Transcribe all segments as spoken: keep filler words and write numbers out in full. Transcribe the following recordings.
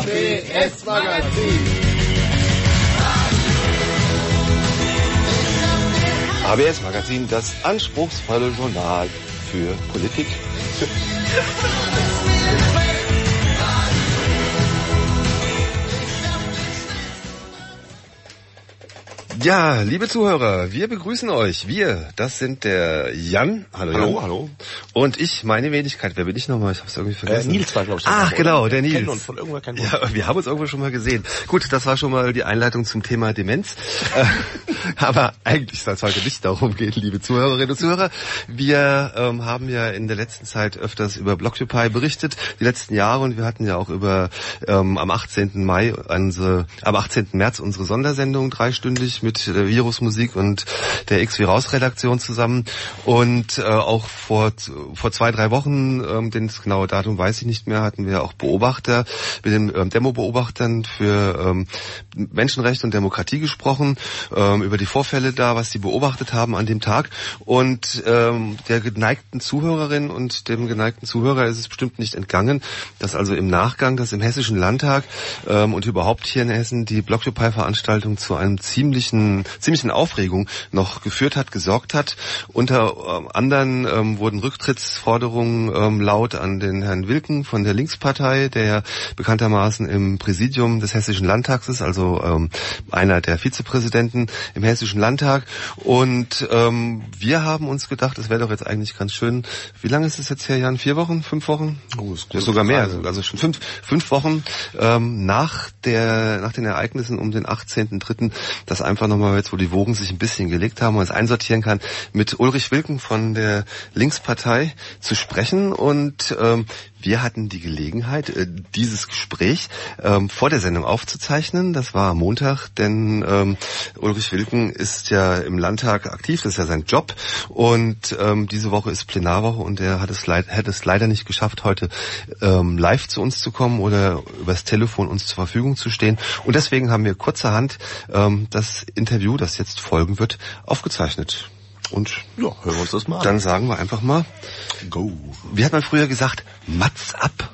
B S-Magazin. A B S-Magazin, das anspruchsvolle Journal für Politik. Ja, liebe Zuhörer, wir begrüßen euch. Wir, das sind der Jan. Hallo, Jan. Hallo, hallo. Und ich, meine Wenigkeit. Wer bin ich nochmal? Ich hab's irgendwie vergessen. Äh, Nils war, glaube ich. Ach, genau, der Nils. Kennen uns von irgendwo, kennen uns. Ja, wir haben uns irgendwo schon mal gesehen. Gut, das war schon mal die Einleitung zum Thema Demenz. Aber eigentlich soll es heute nicht darum gehen, liebe Zuhörerinnen und Zuhörer. Wir ähm, haben ja in der letzten Zeit öfters über Blockupy berichtet, die letzten Jahre. Und wir hatten ja auch über ähm, am achtzehnten Mai, unsere, am achtzehnten März unsere Sondersendung dreistündig mit der Virusmusik und der X wie Raus Redaktion zusammen. Und äh, auch vor vor zwei, drei Wochen, ähm, denn das genaue Datum weiß ich nicht mehr, hatten wir auch Beobachter mit den ähm, Demo-Beobachtern für ähm, Menschenrechte und Demokratie gesprochen, ähm, über die Vorfälle da, was sie beobachtet haben an dem Tag. Und ähm, der geneigten Zuhörerin und dem geneigten Zuhörer ist es bestimmt nicht entgangen, dass also im Nachgang, dass im Hessischen Landtag ähm, und überhaupt hier in Hessen die Blockupy-Veranstaltung zu einem ziemlichen ziemlichen Aufregung noch geführt hat, gesorgt hat. Unter ähm, anderem ähm, wurden Rücktrittsforderungen ähm, laut an den Herrn Wilken von der Linkspartei, der ja bekanntermaßen im Präsidium des Hessischen Landtags ist, also ähm, einer der Vizepräsidenten im Hessischen Landtag. Und ähm, wir haben uns gedacht, es wäre doch jetzt eigentlich ganz schön, wie lange ist es jetzt her, Jan? Vier Wochen? Fünf Wochen? Oh, ist gut. Das ist sogar mehr, also schon fünf, fünf Wochen ähm, nach der nach den Ereignissen um den achtzehnten dritten das einfach nochmal jetzt, wo die Wogen sich ein bisschen gelegt haben, man es einsortieren kann, mit Ulrich Wilken von der Linkspartei zu sprechen. Und ähm, wir hatten die Gelegenheit, äh, dieses Gespräch ähm, vor der Sendung aufzuzeichnen. Das war am Montag, denn ähm, Ulrich Wilken ist ja im Landtag aktiv, das ist ja sein Job. Und ähm, diese Woche ist Plenarwoche und er hat es, leid, hat es leider nicht geschafft, heute ähm, live zu uns zu kommen oder übers Telefon uns zur Verfügung zu stehen. Und deswegen haben wir kurzerhand ähm, das Interview, das jetzt folgen wird, aufgezeichnet. Und ja, hören wir uns das mal an. Dann sagen wir einfach mal, go. Wie hat man früher gesagt? Mats ab.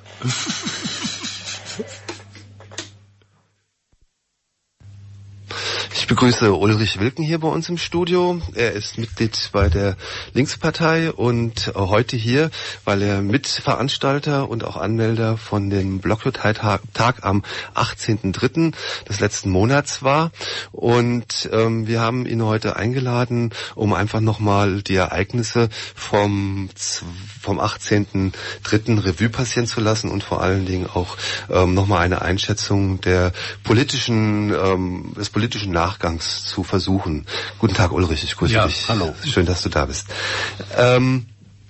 Ich begrüße Ulrich Wilken hier bei uns im Studio. Er ist Mitglied bei der Linkspartei und heute hier, weil er Mitveranstalter und auch Anmelder von dem Blockupy-Tag am achtzehnten dritten des letzten Monats war. Und ähm, wir haben ihn heute eingeladen, um einfach nochmal die Ereignisse vom, vom achtzehnten dritten Revue passieren zu lassen und vor allen Dingen auch ähm, nochmal eine Einschätzung der politischen, ähm, des politischen Nachgangs zu versuchen. Guten Tag, Ulrich, ich grüße ja, dich. Hallo. Schön, dass du da bist. Ähm,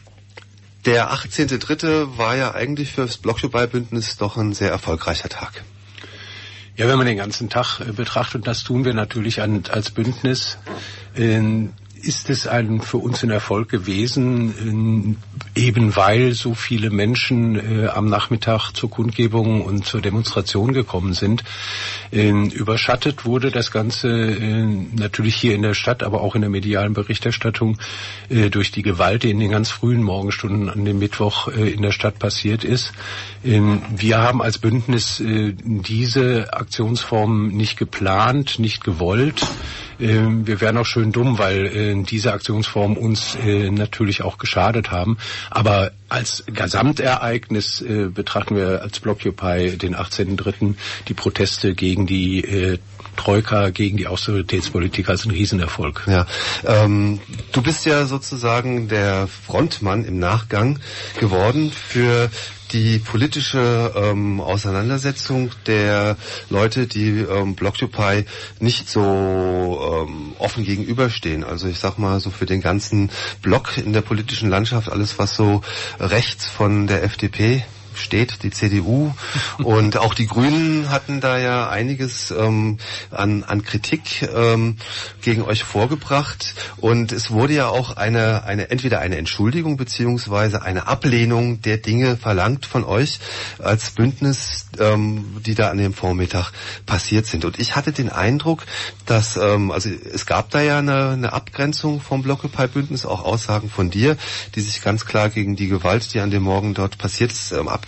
der achtzehnte dritte war ja eigentlich für das Blockupy-Bündnis doch ein sehr erfolgreicher Tag. Ja, wenn man den ganzen Tag äh, betrachtet, und das tun wir natürlich an, als Bündnis, äh, ist es ein für uns ein Erfolg gewesen, äh, eben weil so viele Menschen äh, am Nachmittag zur Kundgebung und zur Demonstration gekommen sind. Äh, überschattet wurde das Ganze äh, natürlich hier in der Stadt, aber auch in der medialen Berichterstattung äh, durch die Gewalt, die in den ganz frühen Morgenstunden an dem Mittwoch äh, in der Stadt passiert ist. Äh, wir haben als Bündnis äh, diese Aktionsform nicht geplant, nicht gewollt. Äh, wir wären auch schön dumm, weil äh, diese Aktionsformen uns äh, natürlich auch geschadet haben. Aber als Gesamtereignis äh, betrachten wir als Blockupy den achtzehnten dritten die Proteste gegen die äh, Troika, gegen die Austeritätspolitik als ein Riesenerfolg. Ja, ähm, du bist ja sozusagen der Frontmann im Nachgang geworden für die politische ähm, Auseinandersetzung der Leute, die ähm, Blockupy nicht so ähm, offen gegenüberstehen. Also ich sag mal so für den ganzen Block in der politischen Landschaft, alles was so rechts von der F D P steht, die C D U und auch die Grünen hatten da ja einiges ähm, an, an Kritik ähm, gegen euch vorgebracht und es wurde ja auch eine, eine entweder eine Entschuldigung beziehungsweise eine Ablehnung der Dinge verlangt von euch als Bündnis, ähm, die da an dem Vormittag passiert sind. Und ich hatte den Eindruck, dass ähm, also es gab da ja eine, eine Abgrenzung vom Blockupy-Bündnis, auch Aussagen von dir, die sich ganz klar gegen die Gewalt, die an dem Morgen dort passiert ist, ähm, abgrenzen.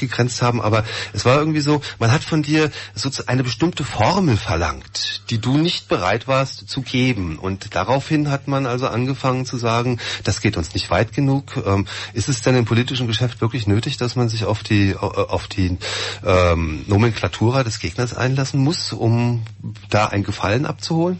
abgegrenzt haben, aber es war irgendwie so, man hat von dir sozusagen eine bestimmte Formel verlangt, die du nicht bereit warst zu geben. Und daraufhin hat man also angefangen zu sagen, das geht uns nicht weit genug. Ähm, ist es denn im politischen Geschäft wirklich nötig, dass man sich auf die auf die ähm, Nomenklatura des Gegners einlassen muss, um da ein Gefallen abzuholen?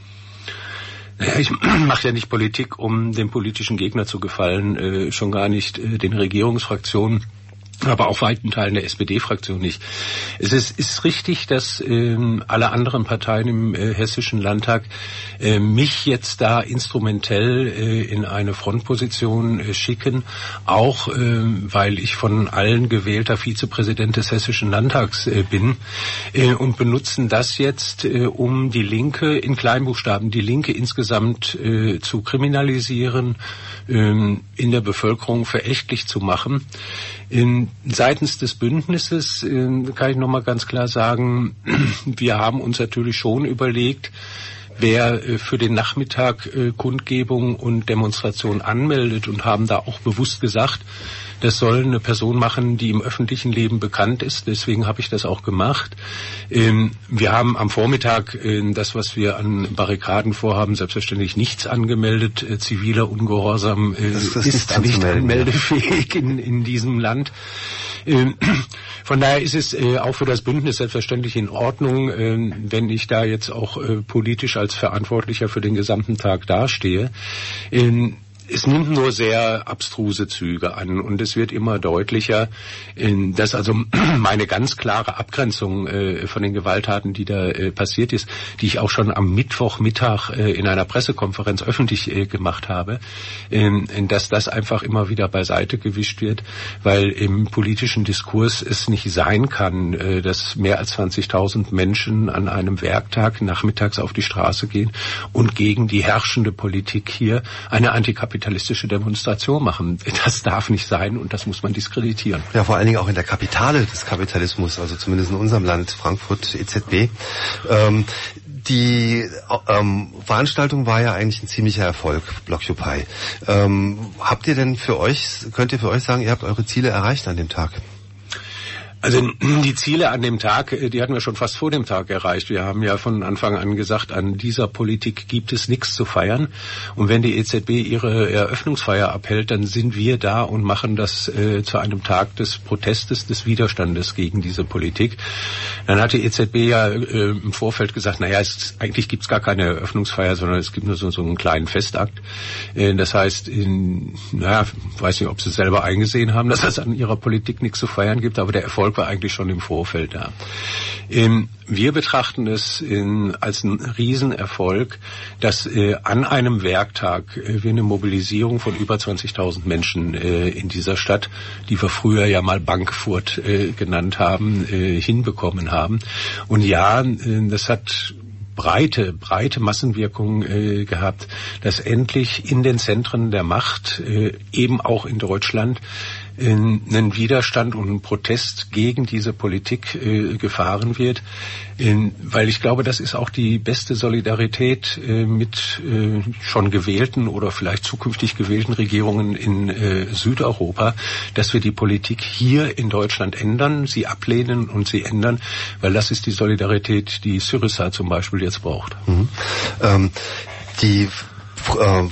Naja, ich mache ja nicht Politik, um dem politischen Gegner zu gefallen, äh, schon gar nicht äh, den Regierungsfraktionen, aber auch weiten Teilen der S P D-Fraktion nicht. Es ist, ist richtig, dass ähm, alle anderen Parteien im äh, Hessischen Landtag äh, mich jetzt da instrumentell äh, in eine Frontposition äh, schicken, auch äh, weil ich von allen gewählter Vizepräsident des Hessischen Landtags äh, bin, äh, und benutzen das jetzt, äh, um die Linke in Kleinbuchstaben, die Linke insgesamt äh, zu kriminalisieren, äh, in der Bevölkerung verächtlich zu machen. In, seitens des Bündnisses äh, kann ich nochmal ganz klar sagen, wir haben uns natürlich schon überlegt, wer äh, für den Nachmittag äh, Kundgebung und Demonstration anmeldet, und haben da auch bewusst gesagt, das soll eine Person machen, die im öffentlichen Leben bekannt ist. Deswegen habe ich das auch gemacht. Ähm, wir haben am Vormittag äh, das, was wir an Barrikaden vorhaben, selbstverständlich nichts angemeldet. Äh, ziviler Ungehorsam äh, ist, ist nicht anmeldefähig in, in diesem Land. Ähm, von daher ist es äh, auch für das Bündnis selbstverständlich in Ordnung, äh, wenn ich da jetzt auch äh, politisch als Verantwortlicher für den gesamten Tag dastehe. Ähm, Es nimmt nur sehr abstruse Züge an, und es wird immer deutlicher, dass also meine ganz klare Abgrenzung von den Gewalttaten, die da passiert ist, die ich auch schon am Mittwochmittag in einer Pressekonferenz öffentlich gemacht habe, dass das einfach immer wieder beiseite gewischt wird, weil im politischen Diskurs es nicht sein kann, dass mehr als zwanzigtausend Menschen an einem Werktag nachmittags auf die Straße gehen und gegen die herrschende Politik hier eine antikapitalistische Demonstration machen. Das darf nicht sein, und das muss man diskreditieren. Ja, vor allen Dingen auch in der Kapitale des Kapitalismus, also zumindest in unserem Land, Frankfurt, E Z B. Ähm, die ähm, Veranstaltung war ja eigentlich ein ziemlicher Erfolg, Blockupy. Ähm, habt ihr denn für euch, könnt ihr für euch sagen, ihr habt eure Ziele erreicht an dem Tag? Also die Ziele an dem Tag, die hatten wir schon fast vor dem Tag erreicht. Wir haben ja von Anfang an gesagt, an dieser Politik gibt es nichts zu feiern. Und wenn die E Z B ihre Eröffnungsfeier abhält, dann sind wir da und machen das äh, zu einem Tag des Protestes, des Widerstandes gegen diese Politik. Dann hat die E Z B ja äh, im Vorfeld gesagt, naja, es, eigentlich gibt's gar keine Eröffnungsfeier, sondern es gibt nur so, so einen kleinen Festakt. Äh, das heißt, in, naja, ich weiß nicht, ob sie selber eingesehen haben, dass es an ihrer Politik nichts zu feiern gibt, aber der Erfolg war eigentlich schon im Vorfeld da. Ähm, wir betrachten es in, als einen Riesenerfolg, dass äh, an einem Werktag äh, wir eine Mobilisierung von über zwanzigtausend Menschen äh, in dieser Stadt, die wir früher ja mal Bankfurt äh, genannt haben, äh, hinbekommen haben. Und ja, äh, das hat breite, breite Massenwirkung äh, gehabt, dass endlich in den Zentren der Macht, äh, eben auch in Deutschland, einen Widerstand und einen Protest gegen diese Politik äh, gefahren wird, in, weil ich glaube, das ist auch die beste Solidarität äh, mit äh, schon gewählten oder vielleicht zukünftig gewählten Regierungen in äh, Südeuropa, dass wir die Politik hier in Deutschland ändern, sie ablehnen und sie ändern, weil das ist die Solidarität, die Syriza zum Beispiel jetzt braucht. Mhm. Ähm, die äh,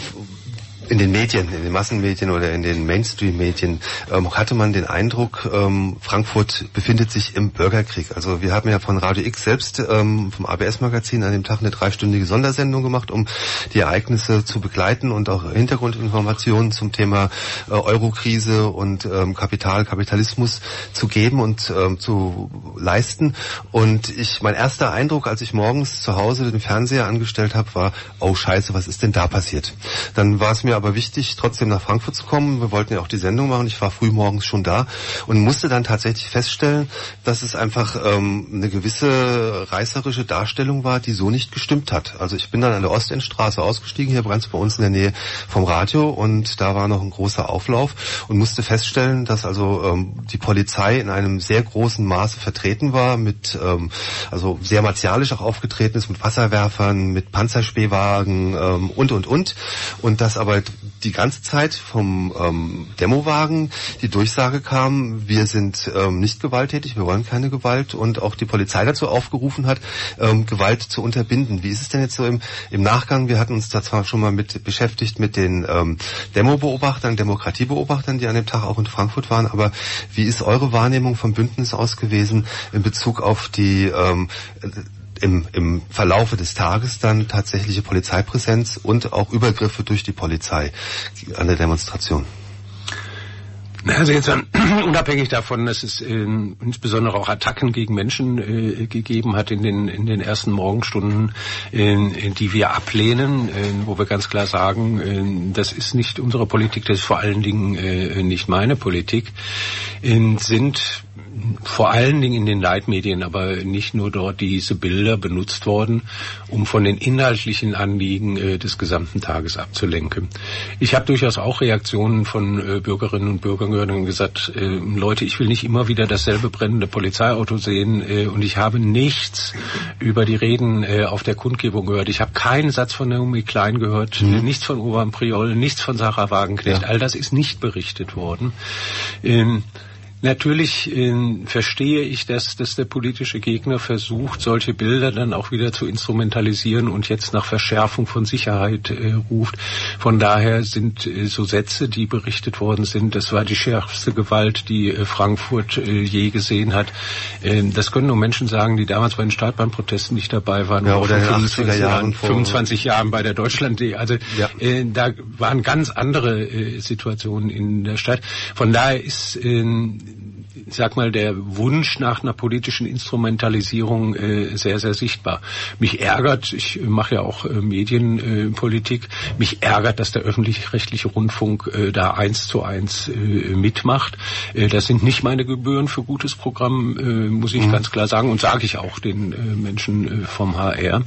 In den Medien, in den Massenmedien oder in den Mainstream-Medien ähm, hatte man den Eindruck, ähm, Frankfurt befindet sich im Bürgerkrieg. Also wir haben ja von Radio X selbst, ähm, vom A B S-Magazin, an dem Tag eine dreistündige Sondersendung gemacht, um die Ereignisse zu begleiten und auch Hintergrundinformationen zum Thema äh, Eurokrise und ähm, Kapital, Kapitalismus zu geben und ähm, zu leisten. Und ich, mein erster Eindruck, als ich morgens zu Hause den Fernseher angestellt habe, war, oh Scheiße, was ist denn da passiert? Dann war es mir aber wichtig, trotzdem nach Frankfurt zu kommen. Wir wollten ja auch die Sendung machen. Ich war früh morgens schon da und musste dann tatsächlich feststellen, dass es einfach ähm, eine gewisse reißerische Darstellung war, die so nicht gestimmt hat. Also ich bin dann an der Ostendstraße ausgestiegen, hier ganz bei uns in der Nähe vom Radio, und da war noch ein großer Auflauf und musste feststellen, dass also ähm, die Polizei in einem sehr großen Maße vertreten war, mit ähm, also sehr martialisch auch aufgetreten ist, mit Wasserwerfern, mit Panzerspähwagen ähm, und und und und dass aber die ganze Zeit vom ähm, Demowagen die Durchsage kam, wir sind ähm, nicht gewalttätig, wir wollen keine Gewalt, und auch die Polizei dazu aufgerufen hat, ähm, Gewalt zu unterbinden. Wie ist es denn jetzt so im, im Nachgang? Wir hatten uns da zwar schon mal mit beschäftigt mit den ähm, Demo-Beobachtern, Demokratiebeobachtern, die an dem Tag auch in Frankfurt waren, aber wie ist eure Wahrnehmung vom Bündnis aus gewesen in Bezug auf die ähm, im, im Verlaufe des Tages dann tatsächliche Polizeipräsenz und auch Übergriffe durch die Polizei an der Demonstration? Also jetzt unabhängig davon, dass es äh, insbesondere auch Attacken gegen Menschen äh, gegeben hat in den in den ersten Morgenstunden, äh, die wir ablehnen, äh, wo wir ganz klar sagen, äh, das ist nicht unsere Politik, das ist vor allen Dingen äh, nicht meine Politik, äh, sind vor allen Dingen in den Leitmedien, aber nicht nur dort, diese Bilder benutzt worden, um von den inhaltlichen Anliegen äh, des gesamten Tages abzulenken. Ich habe durchaus auch Reaktionen von äh, Bürgerinnen und Bürgern gehört und gesagt, äh, Leute, ich will nicht immer wieder dasselbe brennende Polizeiauto sehen, äh, und ich habe nichts über die Reden äh, auf der Kundgebung gehört. Ich habe keinen Satz von Naomi Klein gehört, mhm. äh, nichts von Urban Priol, nichts von Sarah Wagenknecht. Ja. All das ist nicht berichtet worden. Ähm, Natürlich äh, verstehe ich, dass, dass der politische Gegner versucht, solche Bilder dann auch wieder zu instrumentalisieren und jetzt nach Verschärfung von Sicherheit äh, ruft. Von daher sind äh, so Sätze, die berichtet worden sind, das war die schärfste Gewalt, die äh, Frankfurt äh, je gesehen hat. Äh, das können nur Menschen sagen, die damals bei den Startbahnprotesten nicht dabei waren. Ja, oder in den achtziger Jahren, fünfundzwanzig Jahren bei der Deutschland.de. Also ja. äh, da waren ganz andere äh, Situationen in der Stadt. Von daher ist äh, ich sag mal, der Wunsch nach einer politischen Instrumentalisierung äh, sehr, sehr sichtbar. Mich ärgert, ich mache ja auch äh, Medienpolitik, äh, mich ärgert, dass der öffentlich-rechtliche Rundfunk äh, da eins zu eins äh, mitmacht. Äh, das sind nicht meine Gebühren für gutes Programm, äh, muss ich mhm. ganz klar sagen, und sage ich auch den äh, Menschen äh, vom H R.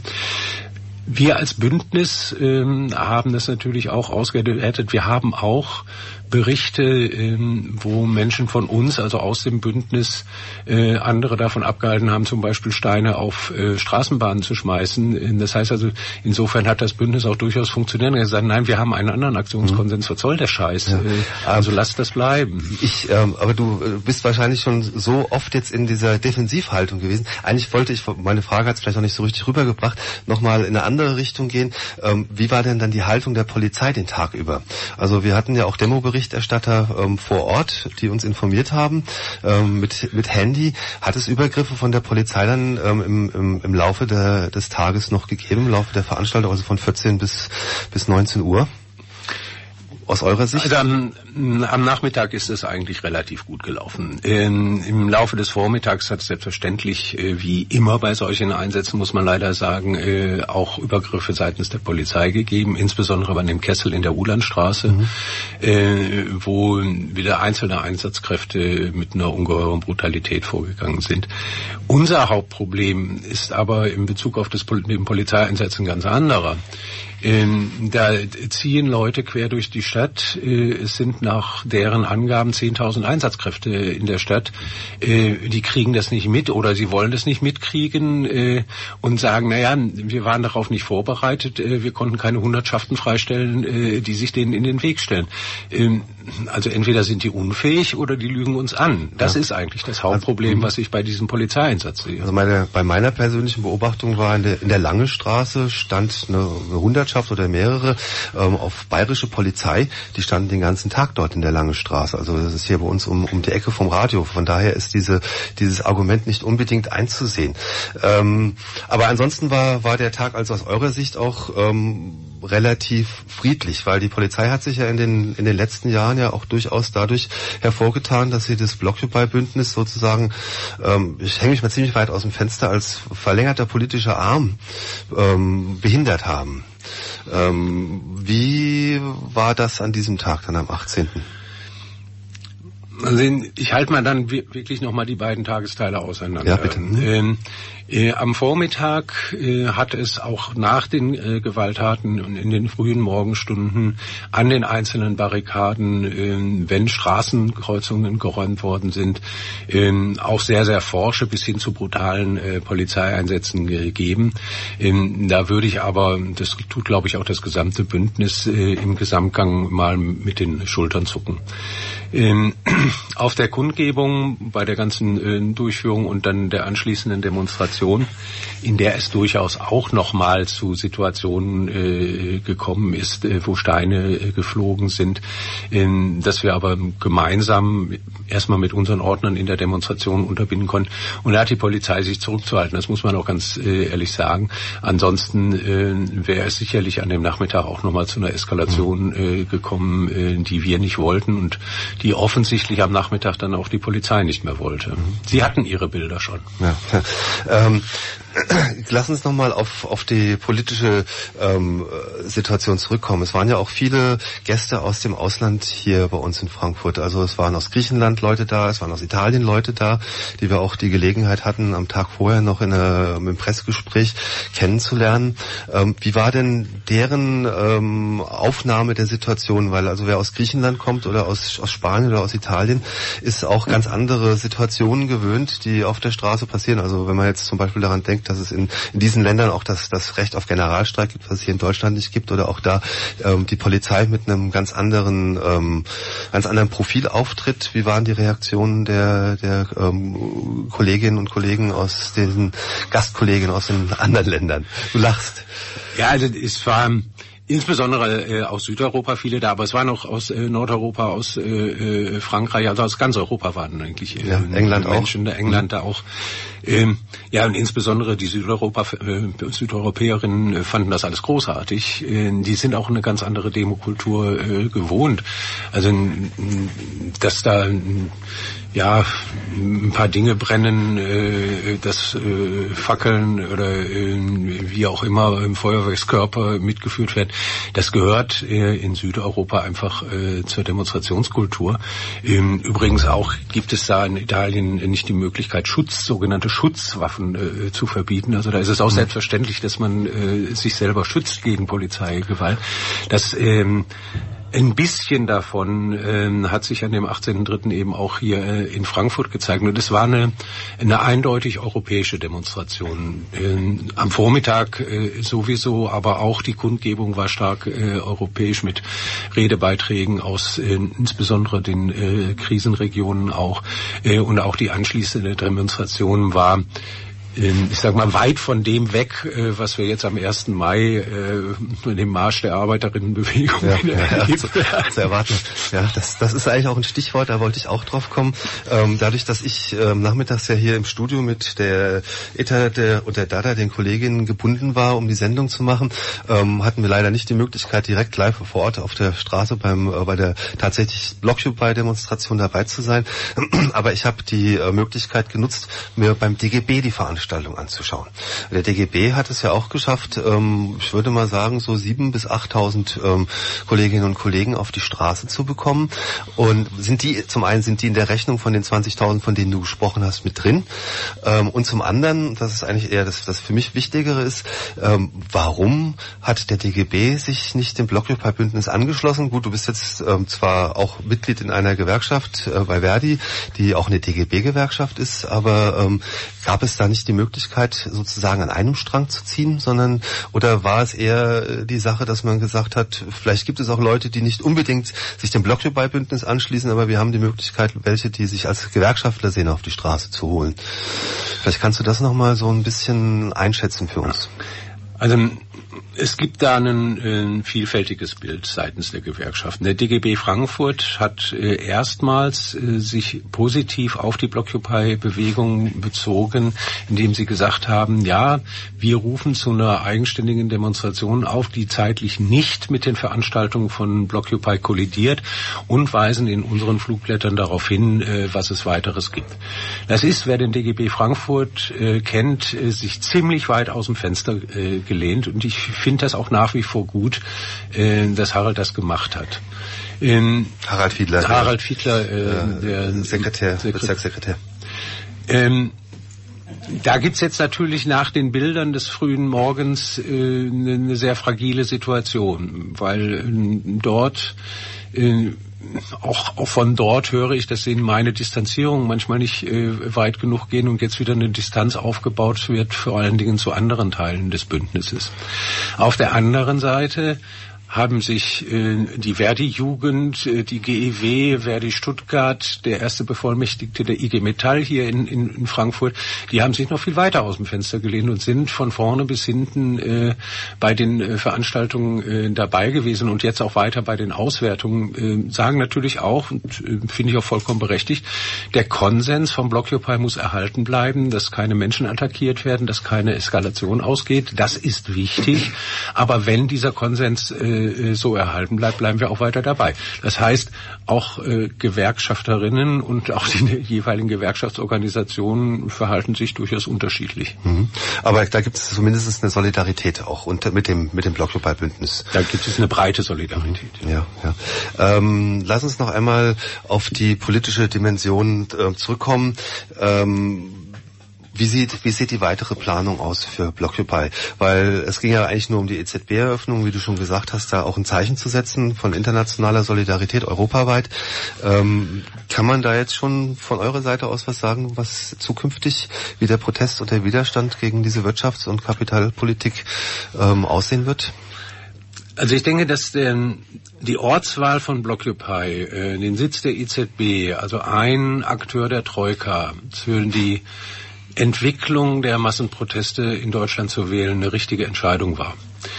Wir als Bündnis ähm, haben das natürlich auch ausgewertet. Wir haben auch Berichte, ähm, wo Menschen von uns, also aus dem Bündnis, äh, andere davon abgehalten haben, zum Beispiel Steine auf äh, Straßenbahnen zu schmeißen. Das heißt also, insofern hat das Bündnis auch durchaus funktioniert. Er hat gesagt, nein, wir haben einen anderen Aktionskonsens. Was soll der Scheiß? Ja. Äh, also ähm, lasst das bleiben. Ich, ähm, aber du bist wahrscheinlich schon so oft jetzt in dieser Defensivhaltung gewesen. Eigentlich wollte ich, meine Frage hat es vielleicht noch nicht so richtig rübergebracht, nochmal in eine andere Richtung gehen. Ähm, wie war denn dann die Haltung der Polizei den Tag über? Also wir hatten ja auch Demoberichte Berichterstatter ähm, vor Ort, die uns informiert haben, ähm, mit, mit Handy. Hat es Übergriffe von der Polizei dann ähm, im, im, im Laufe der, des Tages noch gegeben, im Laufe der Veranstaltung, also von vierzehn bis, bis neunzehn Uhr? Aus eurer Sicht? Also am, am Nachmittag ist es eigentlich relativ gut gelaufen. Ähm, Im Laufe des Vormittags hat es selbstverständlich, äh, wie immer bei solchen Einsätzen, muss man leider sagen, äh, auch Übergriffe seitens der Polizei gegeben, insbesondere bei dem Kessel in der Uhlandstraße, mhm. äh, wo wieder einzelne Einsatzkräfte mit einer ungeheuren Brutalität vorgegangen sind. Unser Hauptproblem ist aber in Bezug auf das, den Polizeieinsatz ein ganz anderer. Ähm, da ziehen Leute quer durch die Stadt. Äh, es sind nach deren Angaben zehntausend Einsatzkräfte in der Stadt. Äh, die kriegen das nicht mit oder sie wollen das nicht mitkriegen äh, und sagen, naja, wir waren darauf nicht vorbereitet, äh, wir konnten keine Hundertschaften freistellen, äh, die sich denen in den Weg stellen. Ähm, also entweder sind die unfähig oder die lügen uns an. Das ja. ist eigentlich das Hauptproblem, also, was ich bei diesem Polizeieinsatz sehe. Also meine, bei meiner persönlichen Beobachtung war in der, in der Lange Straße stand eine, eine Hundertschaft oder mehrere ähm, auf bayerische Polizei, die standen den ganzen Tag dort in der Lange Straße. Also das ist hier bei uns um, um die Ecke vom Radio. Von daher ist diese dieses Argument nicht unbedingt einzusehen. Ähm, aber ansonsten war war der Tag also aus eurer Sicht auch ähm, relativ friedlich, weil die Polizei hat sich ja in den in den letzten Jahren ja auch durchaus dadurch hervorgetan, dass sie das Blockupy-Bündnis sozusagen, ähm, ich hänge mich mal ziemlich weit aus dem Fenster, als verlängerter politischer Arm ähm, behindert haben. Ähm, wie war das an diesem Tag dann am achtzehnten? Also ich halte mal dann wirklich nochmal die beiden Tagesteile auseinander. Ja, bitte. Ähm, äh, am Vormittag äh, hat es auch nach den äh, Gewalttaten und in den frühen Morgenstunden an den einzelnen Barrikaden, äh, wenn Straßenkreuzungen geräumt worden sind, äh, auch sehr, sehr forsche bis hin zu brutalen äh, Polizeieinsätzen gegeben. Äh, da würde ich aber, das tut glaube ich auch das gesamte Bündnis, äh, im Gesamtgang mal mit den Schultern zucken. Ähm, auf der Kundgebung, bei der ganzen äh, Durchführung und dann der anschließenden Demonstration, in der es durchaus auch nochmal zu Situationen äh, gekommen ist, äh, wo Steine äh, geflogen sind, äh, dass wir aber gemeinsam erstmal mit unseren Ordnern in der Demonstration unterbinden konnten. Und da hat die Polizei sich zurückzuhalten, das muss man auch ganz äh, ehrlich sagen. Ansonsten äh, wäre es sicherlich an dem Nachmittag auch nochmal zu einer Eskalation äh, gekommen, äh, die wir nicht wollten und die offensichtlich am Nachmittag dann auch die Polizei nicht mehr wollte. Sie hatten ihre Bilder schon. Ja. Ähm, lass uns nochmal auf, auf die politische ähm, Situation zurückkommen. Es waren ja auch viele Gäste aus dem Ausland hier bei uns in Frankfurt. Also es waren aus Griechenland Leute da, es waren aus Italien Leute da, die wir auch die Gelegenheit hatten, am Tag vorher noch in einem Pressegespräch kennenzulernen. Ähm, wie war denn deren ähm, Aufnahme der Situation? Weil also wer aus Griechenland kommt oder aus, aus Spanien oder aus Italien, ist auch ganz andere Situationen gewöhnt, die auf der Straße passieren. Also wenn man jetzt zum Beispiel daran denkt, dass es in, in diesen Ländern auch das, das Recht auf Generalstreik gibt, was es hier in Deutschland nicht gibt, oder auch da ähm, die Polizei mit einem ganz anderen, ähm, ganz anderen Profil auftritt. Wie waren die Reaktionen der, der ähm, Kolleginnen und Kollegen aus den Gastkolleginnen aus den anderen Ländern? Du lachst. Ja, also es war insbesondere äh, aus Südeuropa viele da, aber es waren auch aus äh, Nordeuropa, aus äh, äh, Frankreich, also aus ganz Europa waren eigentlich äh, ja, England Menschen, auch. da England mhm. da auch. Ähm, ja, und insbesondere die Südeuropa, äh, Südeuropäerinnen äh, fanden das alles großartig. Äh, die sind auch eine ganz andere Demokultur äh, gewohnt. Also, dass da ja ein paar Dinge brennen, äh, dass äh, Fackeln oder äh, wie auch immer im Feuerwerkskörper mitgeführt werden, das gehört äh, in Südeuropa einfach äh, zur Demonstrationskultur. Ähm, übrigens auch gibt es da in Italien nicht die Möglichkeit, Schutz, sogenannte Schutzwaffen äh, zu verbieten. Also da ist es auch selbstverständlich, dass man äh, sich selber schützt gegen Polizeigewalt. Das ähm, Ein bisschen davon ähm, hat sich an dem achtzehnten dritten eben auch hier äh, in Frankfurt gezeigt. Und es war eine, eine eindeutig europäische Demonstration. Ähm, am Vormittag äh, sowieso, aber auch die Kundgebung war stark äh, europäisch mit Redebeiträgen aus äh, insbesondere den äh, Krisenregionen auch. Äh, und auch die anschließende Demonstration war, ich sag mal, weit von dem weg, was wir jetzt am ersten Mai äh, dem Marsch der Arbeiterinnenbewegung ja, ja, ja, zu, zu erwarten. Ja, das, das ist eigentlich auch ein Stichwort, da wollte ich auch drauf kommen. Ähm, dadurch, dass ich ähm, nachmittags ja hier im Studio mit der E T A der, und der Dada, den Kolleginnen, gebunden war, um die Sendung zu machen, ähm, hatten wir leider nicht die Möglichkeit, direkt live vor Ort auf der Straße beim äh, bei der tatsächlich Blockupy-Demonstration dabei zu sein. Aber ich habe die äh, Möglichkeit genutzt, mir beim D G B die Veranstaltung anzuschauen. Der D G B hat es ja auch geschafft, ähm, ich würde mal sagen, so sieben bis achttausend ähm, Kolleginnen und Kollegen auf die Straße zu bekommen. Und sind die, zum einen sind die in der Rechnung von den zwanzigtausend, von denen du gesprochen hast, mit drin. Ähm, und zum anderen, das ist eigentlich eher das, das für mich Wichtigere ist, ähm, warum hat der D G B sich nicht dem Blockupy-Bündnis angeschlossen? Gut, du bist jetzt ähm, zwar auch Mitglied in einer Gewerkschaft äh, bei Verdi, die auch eine D G B-Gewerkschaft ist, aber ähm, gab es da nicht die Möglichkeit, sozusagen an einem Strang zu ziehen, sondern, oder war es eher die Sache, dass man gesagt hat, vielleicht gibt es auch Leute, die nicht unbedingt sich dem Blockupy-Bündnis anschließen, aber wir haben die Möglichkeit, welche, die sich als Gewerkschaftler sehen, auf die Straße zu holen. Vielleicht kannst du das nochmal so ein bisschen einschätzen für uns. Also es gibt da ein, ein vielfältiges Bild seitens der Gewerkschaften. Der D G B Frankfurt hat äh, erstmals äh, sich positiv auf die Blockupy-Bewegung bezogen, indem sie gesagt haben, ja, wir rufen zu einer eigenständigen Demonstration auf, die zeitlich nicht mit den Veranstaltungen von Blockupy kollidiert, und weisen in unseren Flugblättern darauf hin, äh, was es weiteres gibt. Das ist, wer den D G B Frankfurt äh, kennt, äh, sich ziemlich weit aus dem Fenster äh, gelehnt, und ich finde das auch nach wie vor gut, äh, dass Harald das gemacht hat. In Harald Fiedler. Harald Fiedler, äh, ja, der Sekretär, Sekretär. Bezirkssekretär. Ähm, Da gibt's jetzt natürlich nach den Bildern des frühen Morgens äh, eine, eine sehr fragile Situation, weil äh, dort äh, auch, auch von dort höre ich, dass in meine Distanzierung manchmal nicht äh, weit genug gehen und jetzt wieder eine Distanz aufgebaut wird, vor allen Dingen zu anderen Teilen des Bündnisses. Auf der anderen Seite haben sich äh, die Verdi-Jugend, äh, die G E W, Verdi Stuttgart, der erste Bevollmächtigte der I G Metall hier in, in, in Frankfurt, die haben sich noch viel weiter aus dem Fenster gelehnt und sind von vorne bis hinten äh, bei den äh, Veranstaltungen äh, dabei gewesen und jetzt auch weiter bei den Auswertungen, äh, sagen natürlich auch, und äh, finde ich auch vollkommen berechtigt, der Konsens vom Blockupy muss erhalten bleiben, dass keine Menschen attackiert werden, dass keine Eskalation ausgeht. Das ist wichtig, aber wenn dieser Konsens äh, so erhalten bleibt, bleiben wir auch weiter dabei. Das heißt, auch äh, Gewerkschafterinnen und auch die jeweiligen Gewerkschaftsorganisationen verhalten sich durchaus unterschiedlich. Mhm. Aber da gibt es zumindest eine Solidarität auch unter, mit dem mit dem Blockupy-Bündnis. Da gibt es eine breite Solidarität. Mhm. Ja, ja. Ähm, lass uns noch einmal auf die politische Dimension äh, zurückkommen. Ähm, Wie sieht, wie sieht die weitere Planung aus für Blockupy? Weil es ging ja eigentlich nur um die E Z B-Eröffnung, wie du schon gesagt hast, da auch ein Zeichen zu setzen von internationaler Solidarität europaweit. Ähm, kann man da jetzt schon von eurer Seite aus was sagen, was zukünftig wie der Protest und der Widerstand gegen diese Wirtschafts- und Kapitalpolitik ähm, aussehen wird? Also ich denke, dass der, die Ortswahl von Blockupy, äh, den Sitz der E Z B, also ein Akteur der Troika, für die Entwicklung der Massenproteste in Deutschland zu wählen, eine richtige Entscheidung war.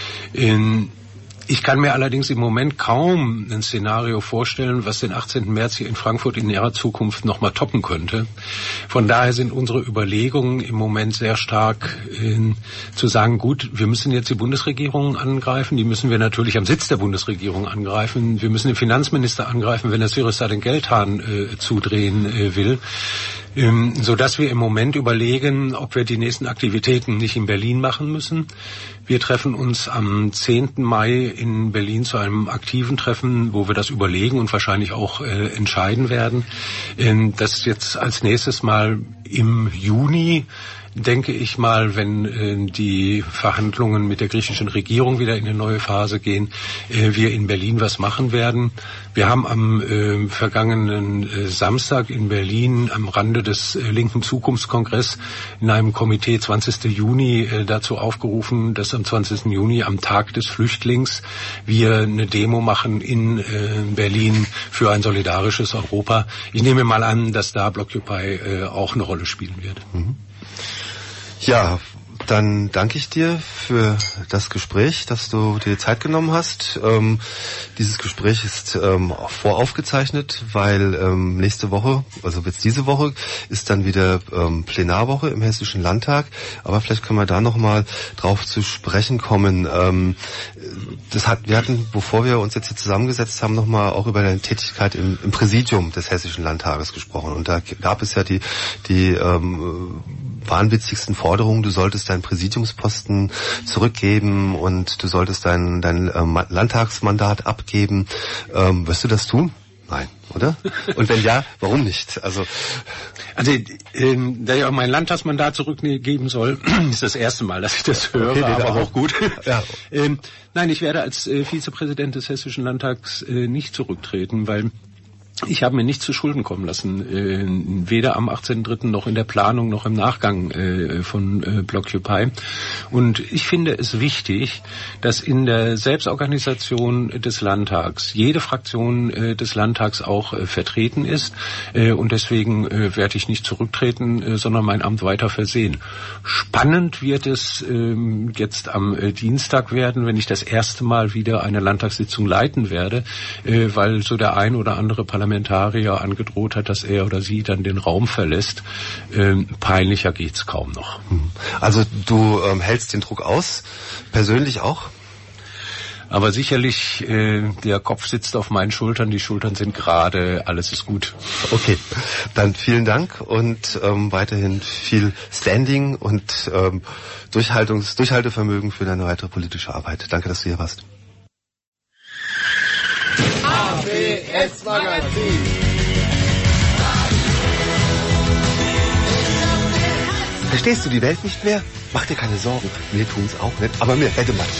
In, ich kann mir allerdings im Moment kaum ein Szenario vorstellen, was den achtzehnten März hier in Frankfurt in näherer Zukunft nochmal toppen könnte. Von daher sind unsere Überlegungen im Moment sehr stark in, zu sagen, gut, wir müssen jetzt die Bundesregierung angreifen, die müssen wir natürlich am Sitz der Bundesregierung angreifen, wir müssen den Finanzminister angreifen, wenn der Syriza den Geldhahn äh, zudrehen äh, will. So dass wir im Moment überlegen, ob wir die nächsten Aktivitäten nicht in Berlin machen müssen. Wir treffen uns am zehnten Mai in Berlin zu einem aktiven Treffen, wo wir das überlegen und wahrscheinlich auch äh, entscheiden werden. Ähm, das jetzt als nächstes Mal im Juni, denke ich mal, wenn äh, die Verhandlungen mit der griechischen Regierung wieder in eine neue Phase gehen, äh, wir in Berlin was machen werden. Wir haben am äh, vergangenen äh, Samstag in Berlin am Rande des äh, linken Zukunftskongress in einem Komitee zwanzigsten Juni äh, dazu aufgerufen, dass am zwanzigsten Juni am Tag des Flüchtlings wir eine Demo machen in äh, Berlin für ein solidarisches Europa. Ich nehme mal an, dass da Blockupy äh, auch eine Rolle spielen wird. Mhm. Ja, dann danke ich dir für das Gespräch, dass du dir Zeit genommen hast. Ähm, dieses Gespräch ist ähm, voraufgezeichnet, weil ähm, nächste Woche, also jetzt diese Woche, ist dann wieder ähm, Plenarwoche im Hessischen Landtag. Aber vielleicht können wir da nochmal drauf zu sprechen kommen. Ähm, das hat, wir hatten, bevor wir uns jetzt hier zusammengesetzt haben, nochmal auch über deine Tätigkeit im, im Präsidium des Hessischen Landtages gesprochen. Und da gab es ja die, die ähm, wahnwitzigsten Forderungen. Du solltest deinen Präsidiumsposten zurückgeben und du solltest dein, dein ähm, Landtagsmandat abgeben. Ähm, wirst du das tun? Nein, oder? Und wenn ja, warum nicht? Also, also ähm, da ich auch mein Landtagsmandat zurückgeben soll, ist das erste Mal, dass ich das höre, okay, aber auch, auch gut. Ja. ähm, nein, ich werde als äh, Vizepräsident des Hessischen Landtags äh, nicht zurücktreten, weil ich habe mir nichts zu Schulden kommen lassen, äh, weder am achtzehnten dritten noch in der Planung noch im Nachgang äh, von äh, Blockupy. Und ich finde es wichtig, dass in der Selbstorganisation des Landtags jede Fraktion äh, des Landtags auch äh, vertreten ist. Äh, und deswegen äh, werde ich nicht zurücktreten, äh, sondern mein Amt weiter versehen. Spannend wird es äh, jetzt am äh, Dienstag werden, wenn ich das erste Mal wieder eine Landtagssitzung leiten werde, äh, weil so der ein oder andere Parlamentarier Parlamentarier angedroht hat, dass er oder sie dann den Raum verlässt. Ähm, peinlicher geht's kaum noch. Also du ähm, hältst den Druck aus, persönlich auch? Aber sicherlich, äh, der Kopf sitzt auf meinen Schultern, die Schultern sind gerade, alles ist gut. Okay, dann vielen Dank und ähm, weiterhin viel Standing und ähm, Durchhaltungs- Durchhaltevermögen für deine weitere politische Arbeit. Danke, dass du hier warst. A W B S Magazin. Verstehst du die Welt nicht mehr? Mach dir keine Sorgen. Wir tun's auch nicht, aber mir hätte man.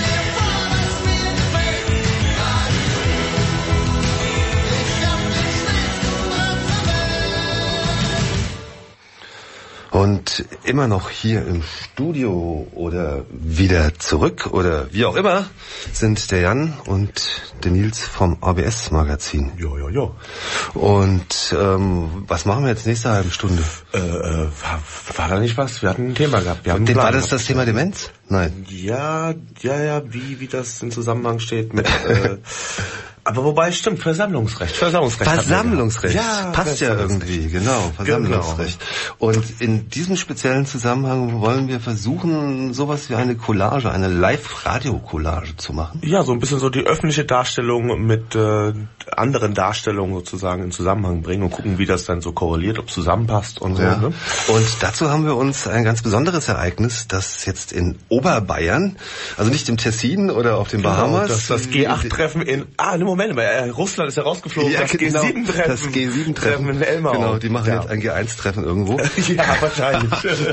Und immer noch hier im Studio oder wieder zurück oder wie auch immer sind der Jan und der Nils vom A B S Magazin. Jo, jo, jo. Und ähm, was machen wir jetzt nächste halbe Stunde? Äh, äh, war, war da nicht was? Wir hatten ein Thema gehabt. Wir haben Den, war das das Thema Demenz? Nein. Ja, ja, ja, wie, wie das in Zusammenhang steht mit... Äh, aber wobei, stimmt, Versammlungsrecht. Versammlungsrecht. Versammlungsrecht. Ja, passt ja irgendwie, genau. Versammlungsrecht. Genau. Und in diesem speziellen Zusammenhang wollen wir versuchen, sowas wie eine Collage, eine Live-Radio-Collage zu machen. Ja, so ein bisschen so die öffentliche Darstellung mit äh, anderen Darstellungen sozusagen in Zusammenhang bringen und gucken, wie das dann so korreliert, ob es zusammenpasst und so. Ja. Ne? Und dazu haben wir uns ein ganz besonderes Ereignis, das jetzt in Oberbayern, also nicht im Tessin oder auf den Genau, Bahamas. das, das G acht Treffen in... Ah, Moment, weil äh, Russland ist ja rausgeflogen. Ja, das genau, G sieben Treffen. Das G sieben Treffen in Elmau. Genau, die machen ja. jetzt ein G eins Treffen irgendwo. Ja, wahrscheinlich.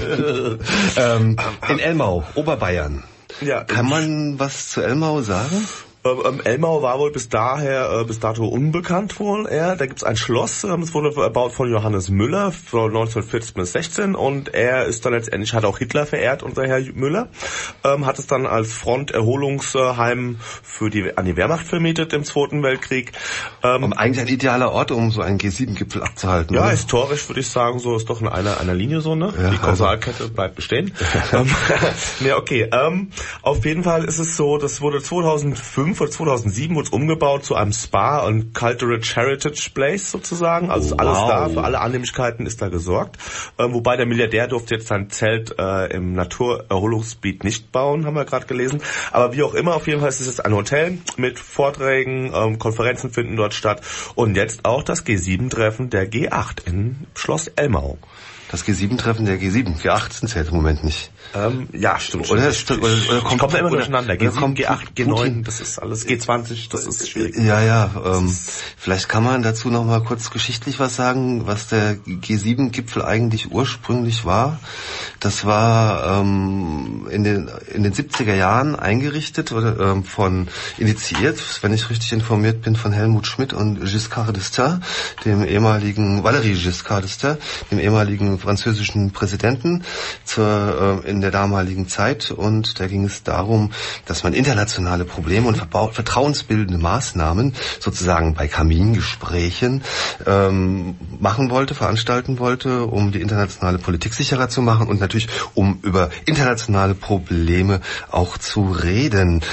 ähm, in Elmau, Oberbayern. Ja, Kann man was zu Elmau sagen? Ähm, Elmau war wohl bis daher, äh, bis dato unbekannt wohl eher. Da gibt's ein Schloss, ähm, das wurde erbaut von Johannes Müller von neunzehnhundertvierzehn bis sechzehn und er ist dann letztendlich, hat auch Hitler verehrt, unser Herr Müller, ähm, hat es dann als Fronterholungsheim für die, an die Wehrmacht vermietet im Zweiten Weltkrieg. Ähm, um, eigentlich ein idealer Ort, um so einen G sieben Gipfel abzuhalten. Ja, oder? Historisch würde ich sagen, so ist doch in einer, einer Linie so, ne? Ja, die Kausalkette also. bleibt bestehen. ähm, ja, okay. Ähm, auf jeden Fall ist es so, das wurde zweitausendfünf oder zweitausendsieben wurde es umgebaut zu einem Spa und Cultural Heritage Place sozusagen. Also oh, alles wow. da, für alle Annehmlichkeiten ist da gesorgt. Ähm, wobei der Milliardär durfte jetzt sein Zelt äh, im Naturerholungsgebiet nicht bauen, haben wir gerade gelesen. Aber wie auch immer, auf jeden Fall ist es jetzt ein Hotel mit Vorträgen, ähm, Konferenzen finden dort statt und jetzt auch das G sieben Treffen der G acht in Schloss Elmau. Das G sieben Treffen der G sieben. G acht sind ja im Moment nicht. Ähm, ja, stimmt. Oder, stimmt. oder, oder kommt, kommt da immer oder, durcheinander. G sieben, kommt G acht, G neun, das ist alles. G zwanzig, das ist schwierig. Ja, ja. Ähm, vielleicht kann man dazu noch mal kurz geschichtlich was sagen, was der G sieben Gipfel eigentlich ursprünglich war. Das war ähm, in den in den siebziger Jahren eingerichtet oder ähm, von initiiert, wenn ich richtig informiert bin, von Helmut Schmidt und Giscard d'Estaing, dem ehemaligen Valéry Giscard d'Estaing, dem ehemaligen französischen Präsidenten zur, äh, in der damaligen Zeit. Und da ging es darum, dass man internationale Probleme und vertrauensbildende Maßnahmen sozusagen bei Kamingesprächen ähm, machen wollte, veranstalten wollte, um die internationale Politik sicherer zu machen und natürlich um über internationale Probleme auch zu reden.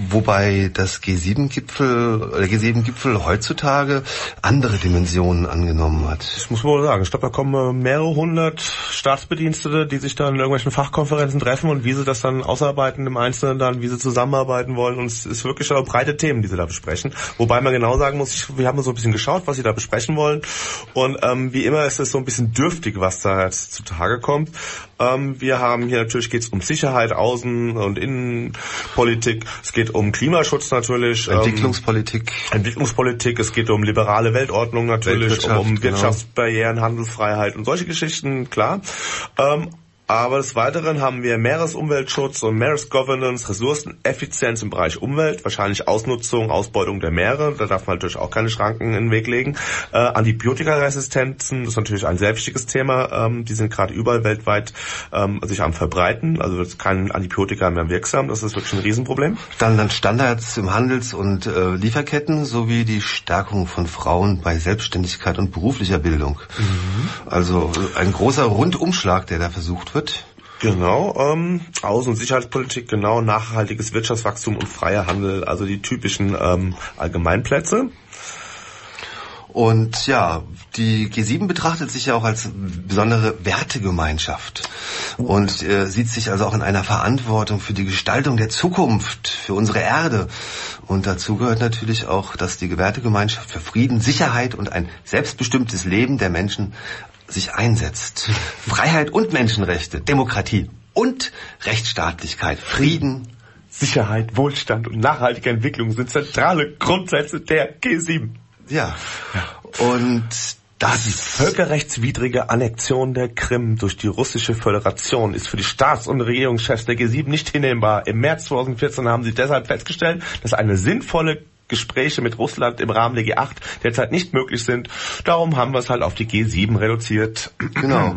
Wobei das G sieben Gipfel, der G sieben Gipfel heutzutage andere Dimensionen angenommen hat. Das muss man wohl sagen. Ich glaube, da kommen mehrere hundert Staatsbedienstete, die sich dann in irgendwelchen Fachkonferenzen treffen und wie sie das dann ausarbeiten im Einzelnen dann, wie sie zusammenarbeiten wollen. Und es ist wirklich auch breite Themen, die sie da besprechen. Wobei man genau sagen muss, ich, wir haben so ein bisschen geschaut, was sie da besprechen wollen. Und ähm, wie immer ist es so ein bisschen dürftig, was da jetzt zutage kommt. Ähm, wir haben hier natürlich, geht es um Sicherheit, Außen- und Innenpolitik. Es geht um Klimaschutz natürlich. Entwicklungspolitik. Ähm, Entwicklungspolitik. Es geht um liberale Weltordnung natürlich, um, um Wirtschaftsbarrieren, genau. Handelsfreiheit und solche Geschichten, klar. Ähm, Aber des Weiteren haben wir Meeresumweltschutz und Meeresgovernance, Ressourceneffizienz im Bereich Umwelt, wahrscheinlich Ausnutzung, Ausbeutung der Meere, da darf man natürlich auch keine Schranken in den Weg legen. Äh, Antibiotikaresistenzen, das ist natürlich ein sehr wichtiges Thema, ähm, die sind gerade überall weltweit ähm, sich am Verbreiten, also ist kein Antibiotika mehr wirksam, das ist wirklich ein Riesenproblem. Dann, dann Standards im Handels- und äh, Lieferketten sowie die Stärkung von Frauen bei Selbstständigkeit und beruflicher Bildung. Mhm. Also ein großer Rundumschlag, der da versucht wird. Genau, ähm, Außen- und Sicherheitspolitik, genau, nachhaltiges Wirtschaftswachstum und freier Handel, also die typischen ähm, Allgemeinplätze. Und ja, die G sieben betrachtet sich ja auch als besondere Wertegemeinschaft und äh, sieht sich also auch in einer Verantwortung für die Gestaltung der Zukunft, für unsere Erde. Und dazu gehört natürlich auch, dass die Wertegemeinschaft für Frieden, Sicherheit und ein selbstbestimmtes Leben der Menschen sich einsetzt. Freiheit und Menschenrechte, Demokratie und Rechtsstaatlichkeit, Frieden, Sicherheit, Wohlstand und nachhaltige Entwicklung sind zentrale Grundsätze der G sieben. Ja. Und Das die völkerrechtswidrige Annexion der Krim durch die russische Föderation ist für die Staats- und Regierungschefs der G sieben nicht hinnehmbar. Im März zweitausendvierzehn haben sie deshalb festgestellt, dass eine sinnvolle Gespräche mit Russland im Rahmen der G acht derzeit nicht möglich sind. Darum haben wir es halt auf die G sieben reduziert. Genau.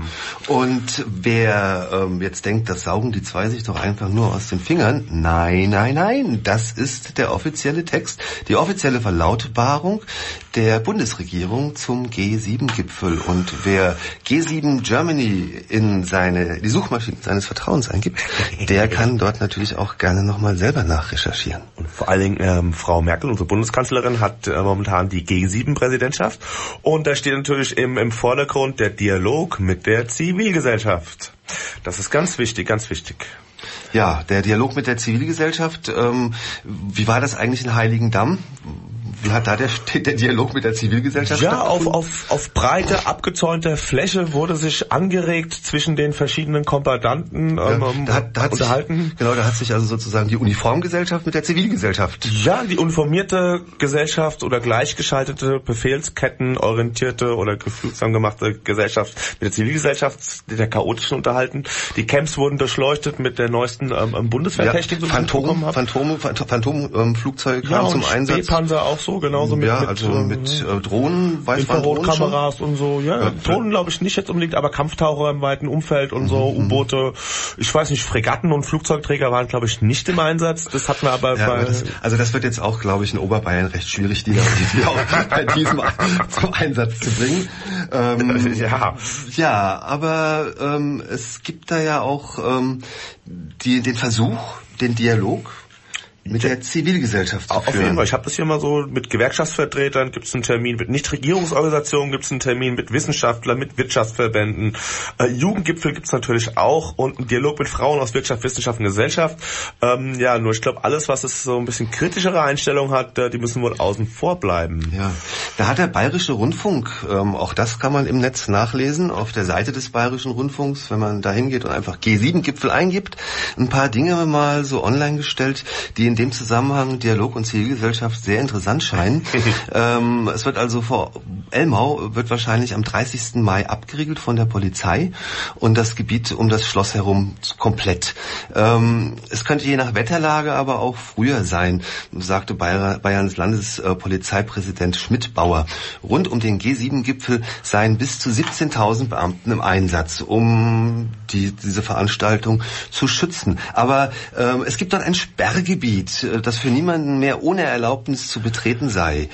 Und wer ähm, jetzt denkt, das saugen die zwei sich doch einfach nur aus den Fingern. Nein, nein, nein. Das ist der offizielle Text, die offizielle Verlautbarung der Bundesregierung zum G sieben Gipfel. Und wer G sieben Germany in seine die Suchmaschine seines Vertrauens eingibt, der kann dort natürlich auch gerne nochmal selber nachrecherchieren. Und vor allen Dingen ähm, Frau Merkel, unsere Bundeskanzlerin, hat äh, momentan die G sieben Präsidentschaft. Und da steht natürlich im, im Vordergrund der Dialog mit der Zivilgesellschaft. Das ist ganz wichtig, ganz wichtig. Ja, der Dialog mit der Zivilgesellschaft. Ähm, wie war das eigentlich in Heiligendamm? Wie hat da der, der Dialog mit der Zivilgesellschaft Ja, auf, auf, auf breite, abgezäunter Fläche wurde sich angeregt zwischen den verschiedenen Kommandanten ähm, ja, da hat, da hat unterhalten. Sich, genau, da hat sich also sozusagen die Uniformgesellschaft mit der Zivilgesellschaft. Ja, die uniformierte Gesellschaft oder gleichgeschaltete, befehlsketten orientierte oder gefügsam gemachte Gesellschaft mit der Zivilgesellschaft, der chaotischen unterhalten. Die Camps wurden durchleuchtet mit der neuesten ähm, Bundeswehrtechnik. Ja, Phantom, Phantom, Phantom, Phantom ähm, Flugzeuge ja, kamen zum Einsatz. B-Panzer auch so, genauso mit, ja, mit, also mit äh, Drohnen, Infrarotkameras und so. Ja, ja. Drohnen glaube ich nicht jetzt unbedingt, aber Kampftaucher im weiten Umfeld und so, mhm. U-Boote. Ich weiß nicht, Fregatten und Flugzeugträger waren glaube ich nicht im Einsatz. Das hatten wir aber ja, bei... aber das, also das wird jetzt auch, glaube ich, in Oberbayern recht schwierig, die, die auch bei diesem zum Einsatz zu bringen. Ähm, ja. Ja, aber ähm, es gibt da ja auch ähm, die, den Versuch, den Dialog mit der Zivilgesellschaft zu Auf führen. jeden Fall. Ich habe das hier mal so mit Gewerkschaftsvertretern, gibt es einen Termin, mit Nichtregierungsorganisationen gibt es einen Termin, mit Wissenschaftlern, mit Wirtschaftsverbänden. Äh, Jugendgipfel gibt es natürlich auch und einen Dialog mit Frauen aus Wirtschaft, Wissenschaft und Gesellschaft. Ähm, ja, nur ich glaube, alles, was es so ein bisschen kritischere Einstellung hat, äh, die müssen wohl außen vor bleiben. Ja, da hat der Bayerische Rundfunk, ähm, auch das kann man im Netz nachlesen, auf der Seite des Bayerischen Rundfunks, wenn man da hingeht und einfach G sieben Gipfel eingibt, ein paar Dinge mal so online gestellt, die in dem Zusammenhang Dialog und Zivilgesellschaft sehr interessant scheinen. ähm, es wird also vor Elmau wird wahrscheinlich am dreißigsten Mai abgeriegelt von der Polizei und das Gebiet um das Schloss herum komplett. Ähm, es könnte je nach Wetterlage aber auch früher sein, sagte Bayer, Bayerns Landespolizeipräsident Schmidt-Bauer. Rund um den G sieben Gipfel seien bis zu siebzehntausend Beamten im Einsatz, um die, diese Veranstaltung zu schützen. Aber ähm, es gibt dort ein Sperrgebiet, das für niemanden mehr ohne Erlaubnis zu betreten sei.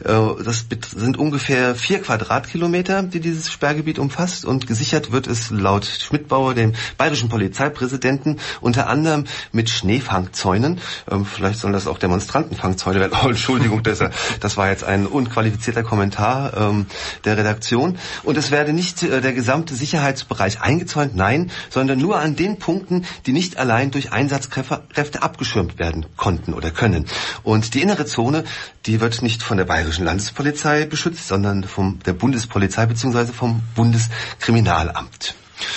Das sind ungefähr vier Quadratkilometer, die dieses Sperrgebiet umfasst und gesichert wird es laut Schmidt-Bauer, dem bayerischen Polizeipräsidenten, unter anderem mit Schneefangzäunen. Vielleicht sollen das auch Demonstrantenfangzäune werden. Oh, Entschuldigung, das, das war jetzt ein unqualifizierter Kommentar der Redaktion. Und es werde nicht der gesamte Sicherheitsbereich eingezäunt, nein, sondern nur an den Punkten, die nicht allein durch Einsatzkräfte abgeschirmt werden konnten oder können. Und die innere Zone, die wird nicht von der Bayerischen Landespolizei beschützt, sondern von der Bundespolizei bzw. vom Bundeskriminalamt.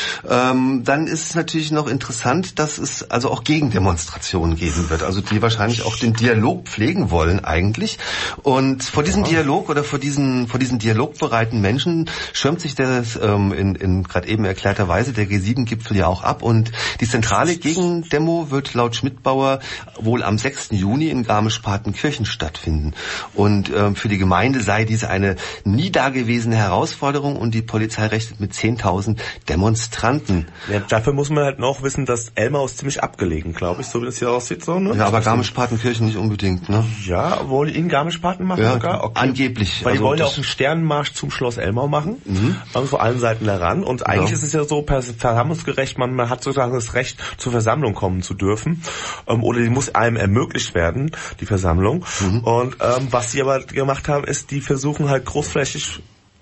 Ähm, dann ist es natürlich noch interessant, dass es also auch Gegendemonstrationen geben wird, also die wahrscheinlich auch den Dialog pflegen wollen eigentlich. Und vor diesem Dialog oder vor diesen vor diesen dialogbereiten Menschen schirmt sich das ähm, in, in gerade eben erklärter Weise der G sieben Gipfel ja auch ab. Und die zentrale Gegendemo wird laut Schmidt-Bauer wohl am sechsten Juni in Garmisch-Partenkirchen stattfinden. Und ähm, für die Gemeinde sei dies eine nie dagewesene Herausforderung und die Polizei rechnet mit zehntausend Demonstrationen. Demonstranten. Ja, dafür muss man halt noch wissen, dass Elmau ist ziemlich abgelegen, glaube ich, so wie das hier aussieht. So, ne? Ja, aber Garmisch-Partenkirchen nicht unbedingt, ne? Ja, wollen die in Garmisch-Parten machen ja, sogar? Okay. Angeblich. Weil also die wollen ja auch einen Sternenmarsch zum Schloss Elmau machen, mhm. also vor allen Seiten heran. Und eigentlich ja. ist es ja so versammlungsgerecht, man, man hat sozusagen das Recht, zur Versammlung kommen zu dürfen. Ähm, oder die muss einem ermöglicht werden, die Versammlung. Mhm. Und ähm, was sie aber gemacht haben, ist, die versuchen halt großflächig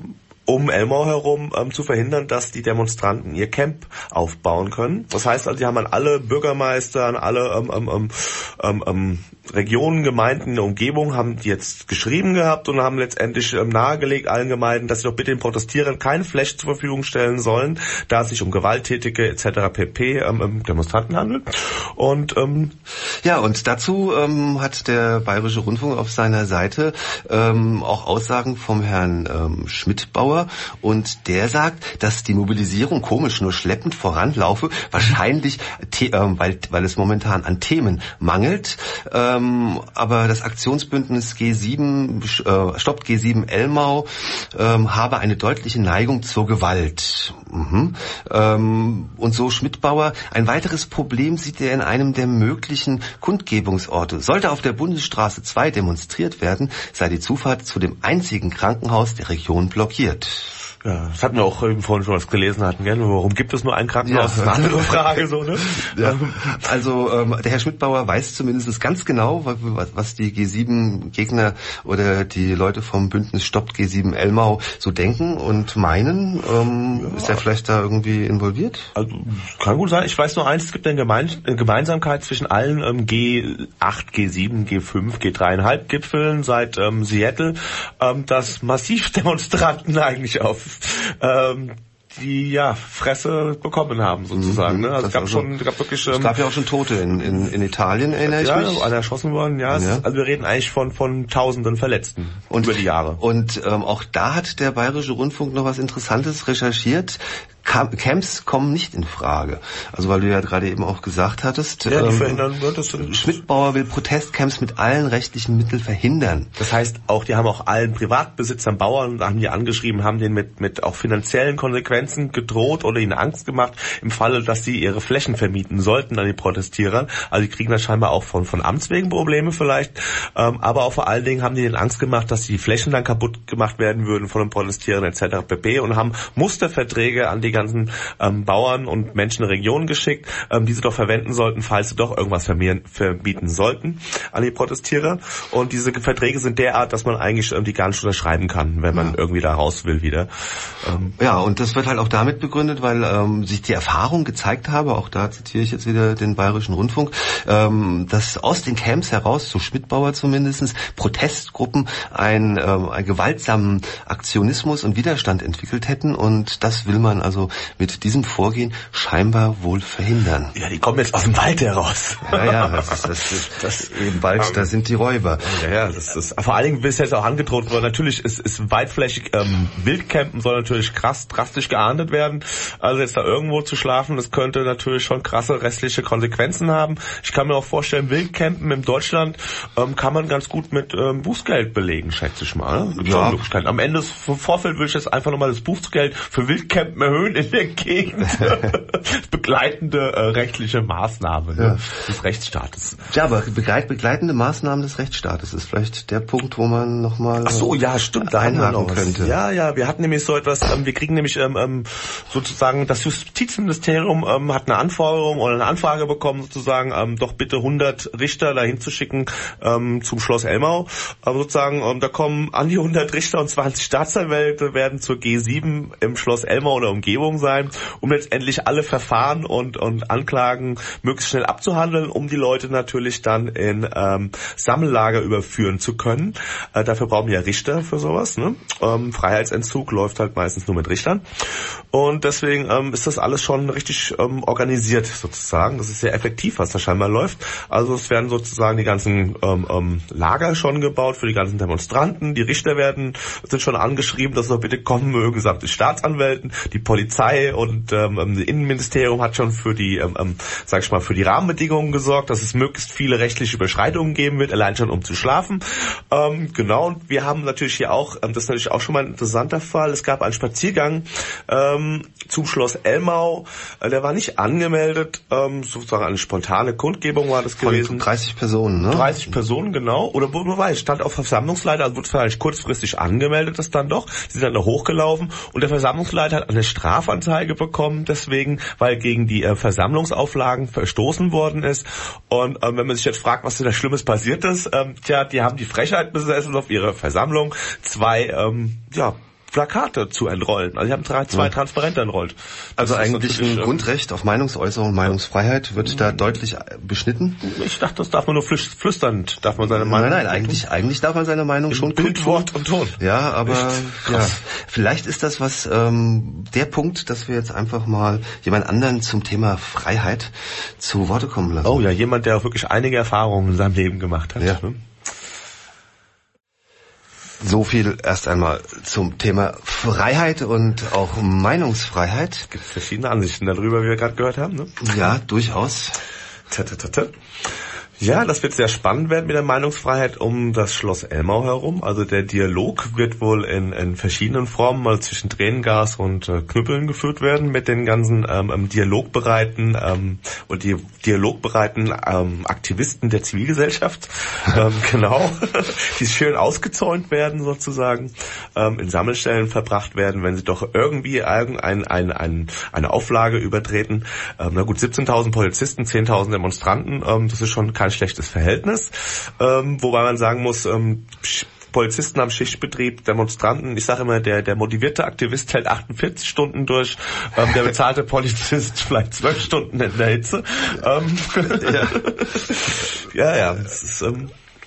um Elmau herum ähm, zu verhindern, dass die Demonstranten ihr Camp aufbauen können. Das heißt also, die haben an alle Bürgermeister, an alle ähm, ähm, ähm, ähm, Regionen, Gemeinden in der Umgebung, haben die jetzt geschrieben gehabt und haben letztendlich ähm, nahegelegt allen Gemeinden, dass sie doch bitte den Protestierern keine Fläche zur Verfügung stellen sollen, da es sich um gewalttätige et cetera pp. Ähm, Demonstranten handelt. Und ähm, ja, und dazu ähm, hat der Bayerische Rundfunk auf seiner Seite ähm, auch Aussagen vom Herrn ähm, Schmidbauer, und der sagt, dass die Mobilisierung komisch nur schleppend voranlaufe, wahrscheinlich äh, weil, weil es momentan an Themen mangelt, ähm, aber das Aktionsbündnis G sieben, äh, Stoppt G sieben Elmau ähm, habe eine deutliche Neigung zur Gewalt. Mhm. Ähm, und so Schmidbauer, ein weiteres Problem sieht er in einem der möglichen Kundgebungsorte. Sollte auf der Bundesstraße zwei demonstriert werden, sei die Zufahrt zu dem einzigen Krankenhaus der Region blockiert. Ja, das hatten wir auch eben vorhin schon was gelesen hatten, gell? Warum gibt es nur ein Krankenhaus? Ja. Das ist eine andere Frage, so, ne? Ja. Also, ähm, der Herr Schmidbauer weiß zumindest ganz genau, was, was die G sieben Gegner oder die Leute vom Bündnis Stoppt G sieben Elmau so denken und meinen. Ähm, ja. Ist er vielleicht da irgendwie involviert? Also, kann gut sein. Ich weiß nur eins, es gibt eine, Gemein eine Gemeinsamkeit zwischen allen ähm, G acht, G sieben, G fünf, G drei Komma fünf Gipfeln seit ähm, Seattle, ähm, dass massiv Demonstranten eigentlich auf ähm, die ja Fresse bekommen haben sozusagen. Ne? Also es gab also, schon, es gab wirklich. Ähm, es gab ja auch schon Tote in in, in Italien, erinnere ich ja, mich. Ja, alle erschossen worden. Ja, ja. Ist, also wir reden eigentlich von von Tausenden Verletzten und, über die Jahre. Und ähm, auch da hat der Bayerische Rundfunk noch was Interessantes recherchiert. Camps kommen nicht in Frage. Also weil du ja gerade eben auch gesagt hattest, ja, die ähm, verhindern wird das. Schmidbauer will Protestcamps mit allen rechtlichen Mitteln verhindern. Das heißt, auch die haben auch allen Privatbesitzern, Bauern, haben die angeschrieben, haben denen mit mit auch finanziellen Konsequenzen gedroht oder ihnen Angst gemacht, im Falle, dass sie ihre Flächen vermieten sollten an die Protestierer. Also die kriegen da scheinbar auch von von Amts wegen Probleme vielleicht, ähm, aber auch vor allen Dingen haben die denen Angst gemacht, dass die Flächen dann kaputt gemacht werden würden von den Protestierern et cetera pp. Und haben Musterverträge an die ganzen ähm, Bauern und Menschen in Regionen geschickt, ähm, die sie doch verwenden sollten, falls sie doch irgendwas verbieten sollten an die Protestierer. Und diese Verträge sind derart, dass man eigentlich ähm, die gar nicht unterschreiben kann, wenn man ja. irgendwie da raus will wieder. Ähm, ja, und das wird halt auch damit begründet, weil ähm, sich die Erfahrung gezeigt habe, auch da zitiere ich jetzt wieder den Bayerischen Rundfunk, ähm, dass aus den Camps heraus, so Schmidbauer zumindest, Protestgruppen ein, ähm, einen gewaltsamen Aktionismus und Widerstand entwickelt hätten, und das will man also mit diesem Vorgehen scheinbar wohl verhindern. Ja, die kommen jetzt aus dem Wald heraus. Ja, ja, das ist, das ist, das im Wald, um, da sind die Räuber. Ja, ja, das ist, vor allen Dingen ist jetzt auch angedroht worden, natürlich ist, ist weitflächig, ähm, Wildcampen soll natürlich krass, drastisch geahndet werden. Also jetzt da irgendwo zu schlafen, das könnte natürlich schon krasse restliche Konsequenzen haben. Ich kann mir auch vorstellen, Wildcampen in Deutschland ähm, kann man ganz gut mit ähm, Bußgeld belegen, schätze ich mal. Ja. Am Ende vom Vorfeld würde ich jetzt einfach nochmal das Bußgeld für Wildcampen erhöhen in der Gegend. Begleitende äh, rechtliche Maßnahme ne, ja. des Rechtsstaates. Ja, aber begleit, begleitende Maßnahmen des Rechtsstaates ist vielleicht der Punkt, wo man nochmal Ach so, ja, stimmt, da einhaken könnte. Ja, ja, wir hatten nämlich so etwas, ähm, wir kriegen nämlich ähm, sozusagen, das Justizministerium ähm, hat eine Anforderung oder eine Anfrage bekommen, sozusagen, ähm, doch bitte hundert Richter dahin zu schicken ähm, zum Schloss Elmau. Aber sozusagen, ähm, da kommen an die hundert Richter und zwanzig Staatsanwälte werden zur G sieben im Schloss Elmau oder Umgebung sein, um letztendlich alle Verfahren und und Anklagen möglichst schnell abzuhandeln, um die Leute natürlich dann in ähm, Sammellager überführen zu können. Äh, dafür brauchen wir ja Richter für sowas. Ne? Ähm, Freiheitsentzug läuft halt meistens nur mit Richtern. Und deswegen ähm, ist das alles schon richtig ähm, organisiert sozusagen. Das ist sehr effektiv, was da scheinbar läuft. Also es werden sozusagen die ganzen ähm, ähm, Lager schon gebaut für die ganzen Demonstranten. Die Richter werden sind schon angeschrieben, dass sie bitte kommen mögen, samt den Staatsanwälten. Die Polizei und ähm, das Innenministerium hat schon für die, ähm, sag ich mal, für die Rahmenbedingungen gesorgt, dass es möglichst viele rechtliche Überschreitungen geben wird, allein schon um zu schlafen. Ähm, genau, und wir haben natürlich hier auch, ähm, das ist natürlich auch schon mal ein interessanter Fall, es gab einen Spaziergang ähm, zum Schloss Elmau, äh, der war nicht angemeldet, ähm, sozusagen eine spontane Kundgebung war das gewesen. Von dreißig Personen, ne? dreißig Personen, genau, oder wo man weiß, stand auf Versammlungsleiter, also wurde vielleicht kurzfristig angemeldet, das dann doch, sie sind dann da hochgelaufen und der Versammlungsleiter hat eine Strafanzeige bekommen, deswegen, weil gegen die äh, Versammlungsauflagen verstoßen worden ist. Und ähm, wenn man sich jetzt fragt, was denn da Schlimmes passiert ist, ähm, tja, die haben die Frechheit besessen, auf ihrer Versammlung zwei, ähm, ja, Plakate zu entrollen. Also sie haben drei, zwei ja. Transparente entrollt. Das also eigentlich ein Grundrecht auf Meinungsäußerung und Meinungsfreiheit wird da deutlich beschnitten? Ich dachte, das darf man nur flüsternd, darf man seine Meinung... Nein, nein, eigentlich, eigentlich darf man seine Meinung schon kundtun. Bild, Wort und Ton. Ja, aber ja, vielleicht ist das was, ähm, der Punkt, dass wir jetzt einfach mal jemand anderen zum Thema Freiheit zu Worte kommen lassen. Oh ja, jemand, der auch wirklich einige Erfahrungen in seinem Leben gemacht hat. Ja. Ne? So viel erst einmal zum Thema Freiheit und auch Meinungsfreiheit. Es gibt verschiedene Ansichten darüber, wie wir gerade gehört haben. Ne? Ja, durchaus. Tata, tata. Ja, das wird sehr spannend werden mit der Meinungsfreiheit um das Schloss Elmau herum. Also der Dialog wird wohl in, in verschiedenen Formen mal zwischen Tränengas und äh, Knüppeln geführt werden mit den ganzen ähm, dialogbereiten ähm, und die dialogbereiten ähm, Aktivisten der Zivilgesellschaft. ähm, genau, die schön ausgezäunt werden sozusagen, ähm, in Sammelstellen verbracht werden, wenn sie doch irgendwie irgendein, ein, ein, eine Auflage übertreten. Ähm, na gut, siebzehntausend Polizisten, zehntausend Demonstranten, ähm, das ist schon kein schlechtes Verhältnis, ähm, wobei man sagen muss, ähm, Polizisten am Schichtbetrieb, Demonstranten, ich sage immer, der der motivierte Aktivist hält achtundvierzig Stunden durch, ähm, der bezahlte Polizist vielleicht zwölf Stunden in der Hitze. Ähm, ja, ja, ja, das ist... Ähm,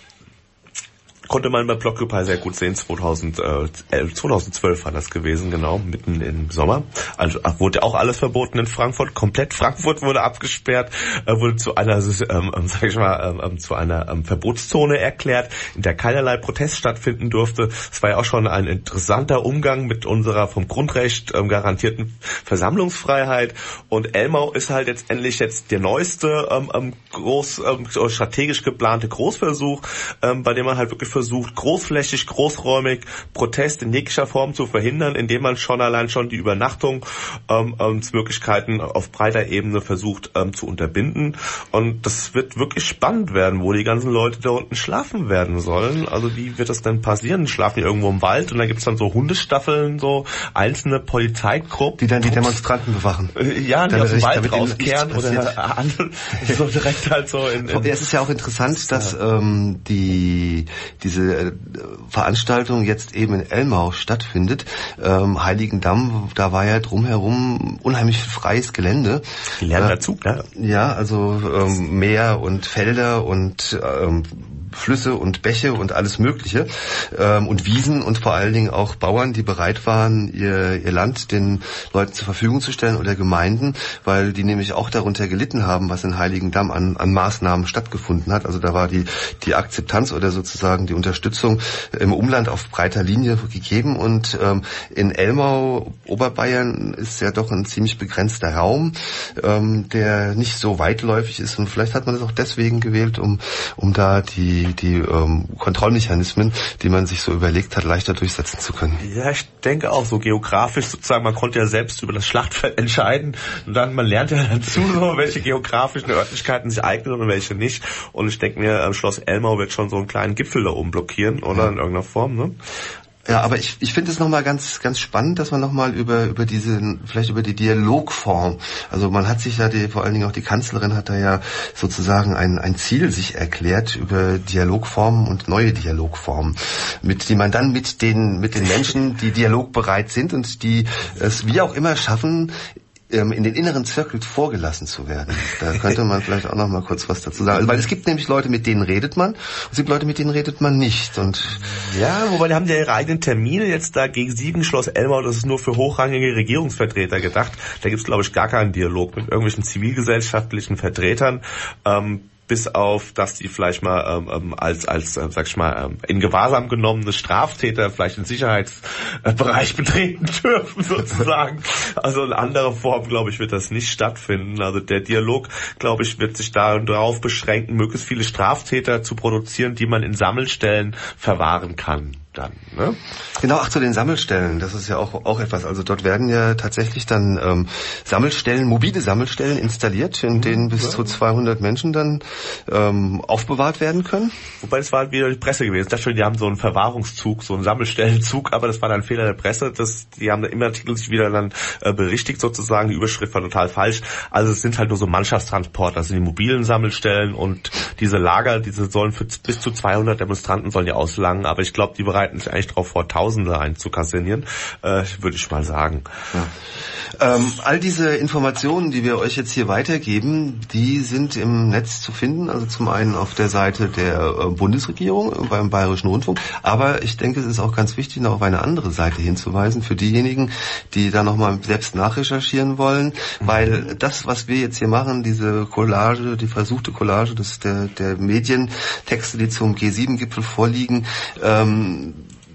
konnte man bei Blockupy sehr gut sehen, zweitausendelf, zweitausendzwölf war das gewesen, genau, mitten im Sommer. Also wurde auch alles verboten in Frankfurt, komplett Frankfurt wurde abgesperrt, wurde zu einer, ähm, sag ich mal, ähm, zu einer ähm, Verbotszone erklärt, in der keinerlei Protest stattfinden durfte. Es war ja auch schon ein interessanter Umgang mit unserer vom Grundrecht ähm, garantierten Versammlungsfreiheit. Und Elmau ist halt jetzt endlich jetzt der neueste ähm, groß ähm, strategisch geplante Großversuch, ähm, bei dem man halt wirklich versucht, großflächig, großräumig Protest in jeglicher Form zu verhindern, indem man schon allein schon die Übernachtung ähm, ähm, Möglichkeiten auf breiter Ebene versucht ähm, zu unterbinden. Und das wird wirklich spannend werden, wo die ganzen Leute da unten schlafen werden sollen. Also wie wird das denn passieren? Die schlafen irgendwo im Wald und da gibt es dann so Hundestaffeln, so einzelne Polizeigruppen. Die dann die Demonstranten bewachen. Äh, ja, die aus dem Wald rauskehren oder andere, so direkt halt so in... in ja, es ist ja auch interessant, dass ähm, die... diese Veranstaltung jetzt eben in Elmau stattfindet. Ähm, Heiligendamm, da war ja drumherum unheimlich freies Gelände. Die lernen dazu, klar. Ja, also ähm, Meer und Felder und ähm, Flüsse und Bäche und alles Mögliche ähm, und Wiesen und vor allen Dingen auch Bauern, die bereit waren, ihr, ihr Land den Leuten zur Verfügung zu stellen oder Gemeinden, weil die nämlich auch darunter gelitten haben, was in Heiligendamm an, an Maßnahmen stattgefunden hat. Also da war die, die Akzeptanz oder sozusagen die Unterstützung im Umland auf breiter Linie gegeben und ähm, in Elmau, Oberbayern, ist ja doch ein ziemlich begrenzter Raum, ähm, der nicht so weitläufig ist und vielleicht hat man das auch deswegen gewählt, um, um da die die, die ähm, Kontrollmechanismen, die man sich so überlegt hat, leichter durchsetzen zu können. Ja, ich denke auch so geografisch sozusagen, man konnte ja selbst über das Schlachtfeld entscheiden und dann, man lernt ja dazu, so, welche geografischen Örtlichkeiten sich eignen und welche nicht. Und ich denke mir, Schloss Elmau wird schon so einen kleinen Gipfel da oben blockieren, oder ja. in irgendeiner Form, ne? Ja, aber ich, ich finde es nochmal ganz, ganz spannend, dass man nochmal über, über diese, vielleicht über die Dialogform, also man hat sich ja, die, vor allen Dingen auch die Kanzlerin hat da ja sozusagen ein, ein Ziel sich erklärt über Dialogformen und neue Dialogformen, mit, die man dann mit den, mit den Menschen, die dialogbereit sind und die es wie auch immer schaffen, in den inneren Zirkel vorgelassen zu werden. Da könnte man vielleicht auch noch mal kurz was dazu sagen. Also, weil es gibt nämlich Leute, mit denen redet man, und es gibt Leute, mit denen redet man nicht. Und ja, wobei die haben ja ihre eigenen Termine jetzt da gegen Siegen, Schloss Elmau, das ist nur für hochrangige Regierungsvertreter gedacht. Da gibt's, glaube ich, gar keinen Dialog mit irgendwelchen zivilgesellschaftlichen Vertretern. Ähm, bis auf, dass die vielleicht mal ähm, als, als äh, sag ich mal, ähm, in Gewahrsam genommene Straftäter vielleicht den Sicherheitsbereich betreten dürfen, sozusagen. Also in anderer Form, glaube ich, wird das nicht stattfinden. Also der Dialog, glaube ich, wird sich darauf beschränken, möglichst viele Straftäter zu produzieren, die man in Sammelstellen verwahren kann. Dann, ne? Genau, ach, zu den Sammelstellen, das ist ja auch auch etwas. Also dort werden ja tatsächlich dann ähm, Sammelstellen, mobile Sammelstellen installiert, in denen bis ja. zu zweihundert Menschen dann ähm, aufbewahrt werden können. Wobei, das war halt wieder die Presse gewesen. Ich dachte schon, die haben so einen Verwahrungszug, so einen Sammelstellenzug, aber das war dann ein Fehler der Presse. Das, die haben im Artikel sich wieder dann äh, berichtigt sozusagen. Die Überschrift war total falsch. Also es sind halt nur so Mannschaftstransporter, das sind die mobilen Sammelstellen und diese Lager, diese sollen für bis zu zweihundert Demonstranten sollen die auslangen, aber ich glaube, die bereiten bereiten sich eigentlich darauf vor, Tausende einzukassieren, äh, würde ich mal sagen. Ja. Ähm, all diese Informationen, die wir euch jetzt hier weitergeben, die sind im Netz zu finden. Also zum einen auf der Seite der äh, Bundesregierung beim Bayerischen Rundfunk. Aber ich denke, es ist auch ganz wichtig, noch auf eine andere Seite hinzuweisen für diejenigen, die da nochmal selbst nachrecherchieren wollen. Mhm. Weil das, was wir jetzt hier machen, diese Collage, die versuchte Collage des, der, der Medientexte, die zum G sieben Gipfel vorliegen, ähm,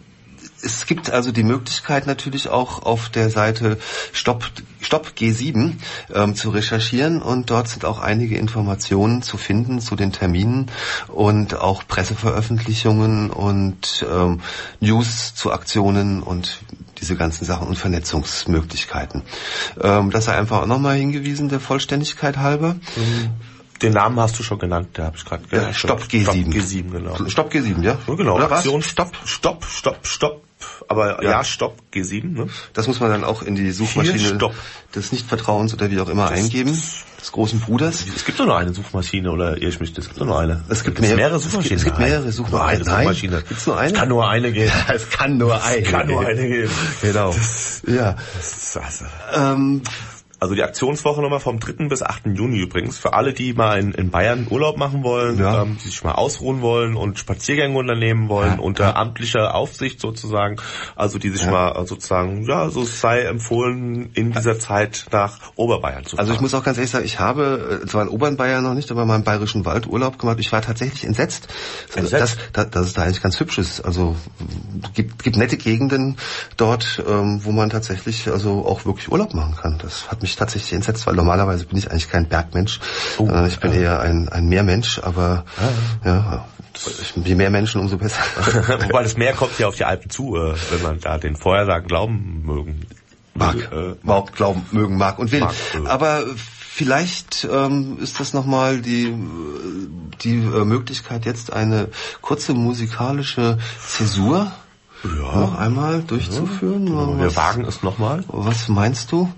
es gibt also die Möglichkeit natürlich auch auf der Seite Stopp, Stopp G sieben ähm, zu recherchieren und dort sind auch einige Informationen zu finden zu den Terminen und auch Presseveröffentlichungen und ähm, News zu Aktionen und diese ganzen Sachen und Vernetzungsmöglichkeiten. Ähm, das sei einfach auch nochmal hingewiesen, der Vollständigkeit halber. Mhm. Den Namen hast du schon genannt, der habe ich gerade gehört. Ja, Stopp G sieben. Stopp G sieben, genau. Stopp G sieben, ja? Ja, genau. Oder Aktion was? Stopp, Stopp, Stopp, Stopp. Aber ja, ja Stopp G sieben, ne? Das muss man dann auch in die Suchmaschine des Nichtvertrauens oder wie auch immer das eingeben, des großen Bruders. Es gibt doch nur eine Suchmaschine, oder irre ich mich? Es gibt doch nur eine. Es gibt mehrere, mehrere Suchmaschinen. Es gibt mehrere Suchmaschinen. Nur eine Suchmaschine. Gibt's nur eine? Es kann nur eine geben. es kann nur eine. Es kann nur eine geben. Genau. Das, ja. Das ist also. Ähm, Also die Aktionswoche nochmal vom dritten bis achten Juni übrigens. Für alle, die mal in, in Bayern Urlaub machen wollen, ja. ähm, die sich mal ausruhen wollen und Spaziergänge unternehmen wollen, ja. unter amtlicher Aufsicht sozusagen. Also die sich ja. mal sozusagen, ja, so sei empfohlen, in dieser Zeit nach Oberbayern zu fahren. Also ich muss auch ganz ehrlich sagen, ich habe zwar in Oberbayern noch nicht, aber mal im Bayerischen Wald Urlaub gemacht. Ich war tatsächlich entsetzt, entsetzt? Dass, dass es da eigentlich ganz hübsch ist. Also gibt, gibt nette Gegenden dort, ähm, wo man tatsächlich also auch wirklich Urlaub machen kann. Das hat mich tatsächlich entsetzt, weil normalerweise bin ich eigentlich kein Bergmensch, oh, sondern ich bin ja. eher ein, ein Meermensch, aber ja, ja ich, je mehr Menschen, umso besser. Wobei das Meer kommt ja auf die Alpen zu, äh, wenn man da den Vorhersagen glauben mögen. Mag, äh, überhaupt glauben mögen, mag und will. Mag, äh. Aber vielleicht ähm, ist das nochmal die, die äh, Möglichkeit, jetzt eine kurze musikalische Zäsur Ja. noch einmal durchzuführen. Ja. Wir wagen es nochmal. Was meinst du?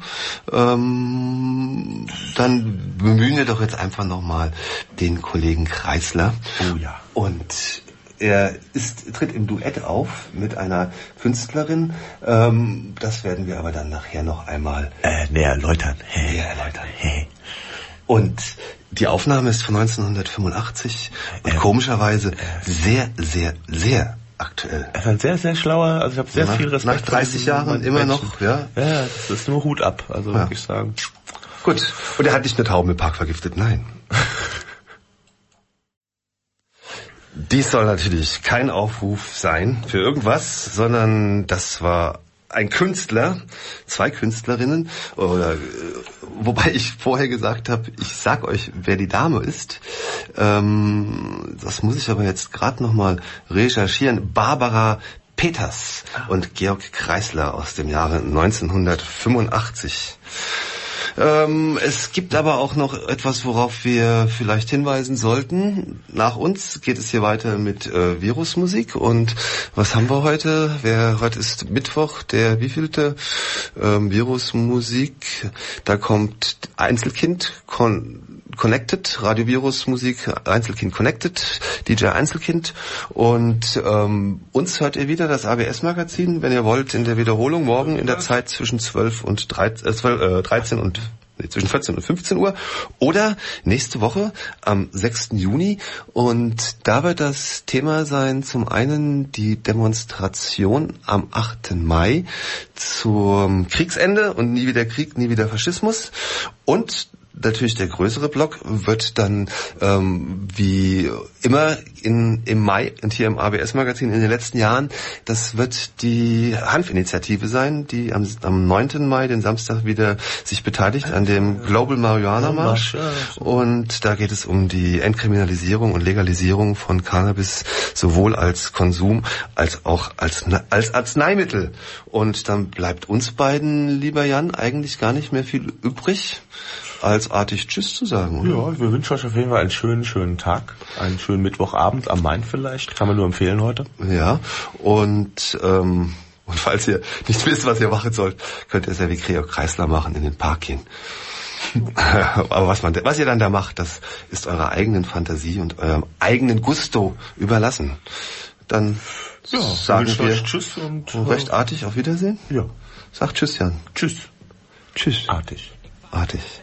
Ähm, dann bemühen wir doch jetzt einfach nochmal den Kollegen Kreisler. Oh ja. Und er ist, tritt im Duett auf mit einer Künstlerin. Ähm, das werden wir aber dann nachher noch einmal äh, näher erläutern. Hey. Näher erläutern. Hey. Und die Aufnahme ist von neunzehnhundertfünfundachtzig und äh, komischerweise äh, sehr, sehr, sehr aktuell. Er ist ein sehr, sehr schlauer, also ich habe sehr nach, viel Respekt. Nach dreißig Jahren immer Menschen. noch, ja. Ja, das ist nur Hut ab, also ja. wirklich sagen. Gut. Und er hat nicht eine Taube im Park vergiftet, nein. Dies soll natürlich kein Aufruf sein für irgendwas, sondern das war ein Künstler, zwei Künstlerinnen, oder wobei ich vorher gesagt habe, ich sag euch, wer die Dame ist. Ähm, das muss ich aber jetzt gerade nochmal recherchieren. Barbara Peters und Georg Kreisler aus dem Jahre neunzehnhundertfünfundachtzig. Ähm, es gibt aber auch noch etwas, worauf wir vielleicht hinweisen sollten. Nach uns geht es hier weiter mit äh, Virusmusik. Und was haben wir heute? Wer, heute ist Mittwoch, der wievielte? Ähm, Virusmusik. Da kommt Einzelkind, Con- Connected, Radio Virusmusik, Einzelkind Connected, D J Einzelkind. Und ähm, uns hört ihr wieder, das A B S-Magazin, wenn ihr wollt, in der Wiederholung morgen in der Zeit zwischen zwölf und dreizehn, äh, zwölf, äh, dreizehn und zwischen vierzehn und fünfzehn Uhr oder nächste Woche am sechsten Juni, und da wird das Thema sein zum einen die Demonstration am achten Mai zum Kriegsende und nie wieder Krieg, nie wieder Faschismus, und natürlich der größere Block wird dann ähm, wie immer in, im Mai und hier im A B S-Magazin in den letzten Jahren, das wird die Hanf-Initiative sein, die am, am neunten Mai, den Samstag, wieder sich beteiligt an dem Global Marijuana March. Und da geht es um die Entkriminalisierung und Legalisierung von Cannabis, sowohl als Konsum als auch als, als Arzneimittel. Und dann bleibt uns beiden, lieber Jan, eigentlich gar nicht mehr viel übrig, als artig Tschüss zu sagen, oder? Ja, wir wünschen euch auf jeden Fall einen schönen, schönen Tag. Einen schönen Mittwochabend am Main vielleicht. Kann man nur empfehlen heute. Ja, und, ähm, und falls ihr nicht wisst, was ihr machen sollt, könnt ihr es ja wie Georg Kreisler machen, in den Park gehen. Aber was man, was ihr dann da macht, das ist eurer eigenen Fantasie und eurem eigenen Gusto überlassen. Dann ja, sagen wir Tschüss und recht artig auf Wiedersehen. Ja. Sag Tschüss, Jan. Tschüss. Tschüss. Artig. Artig.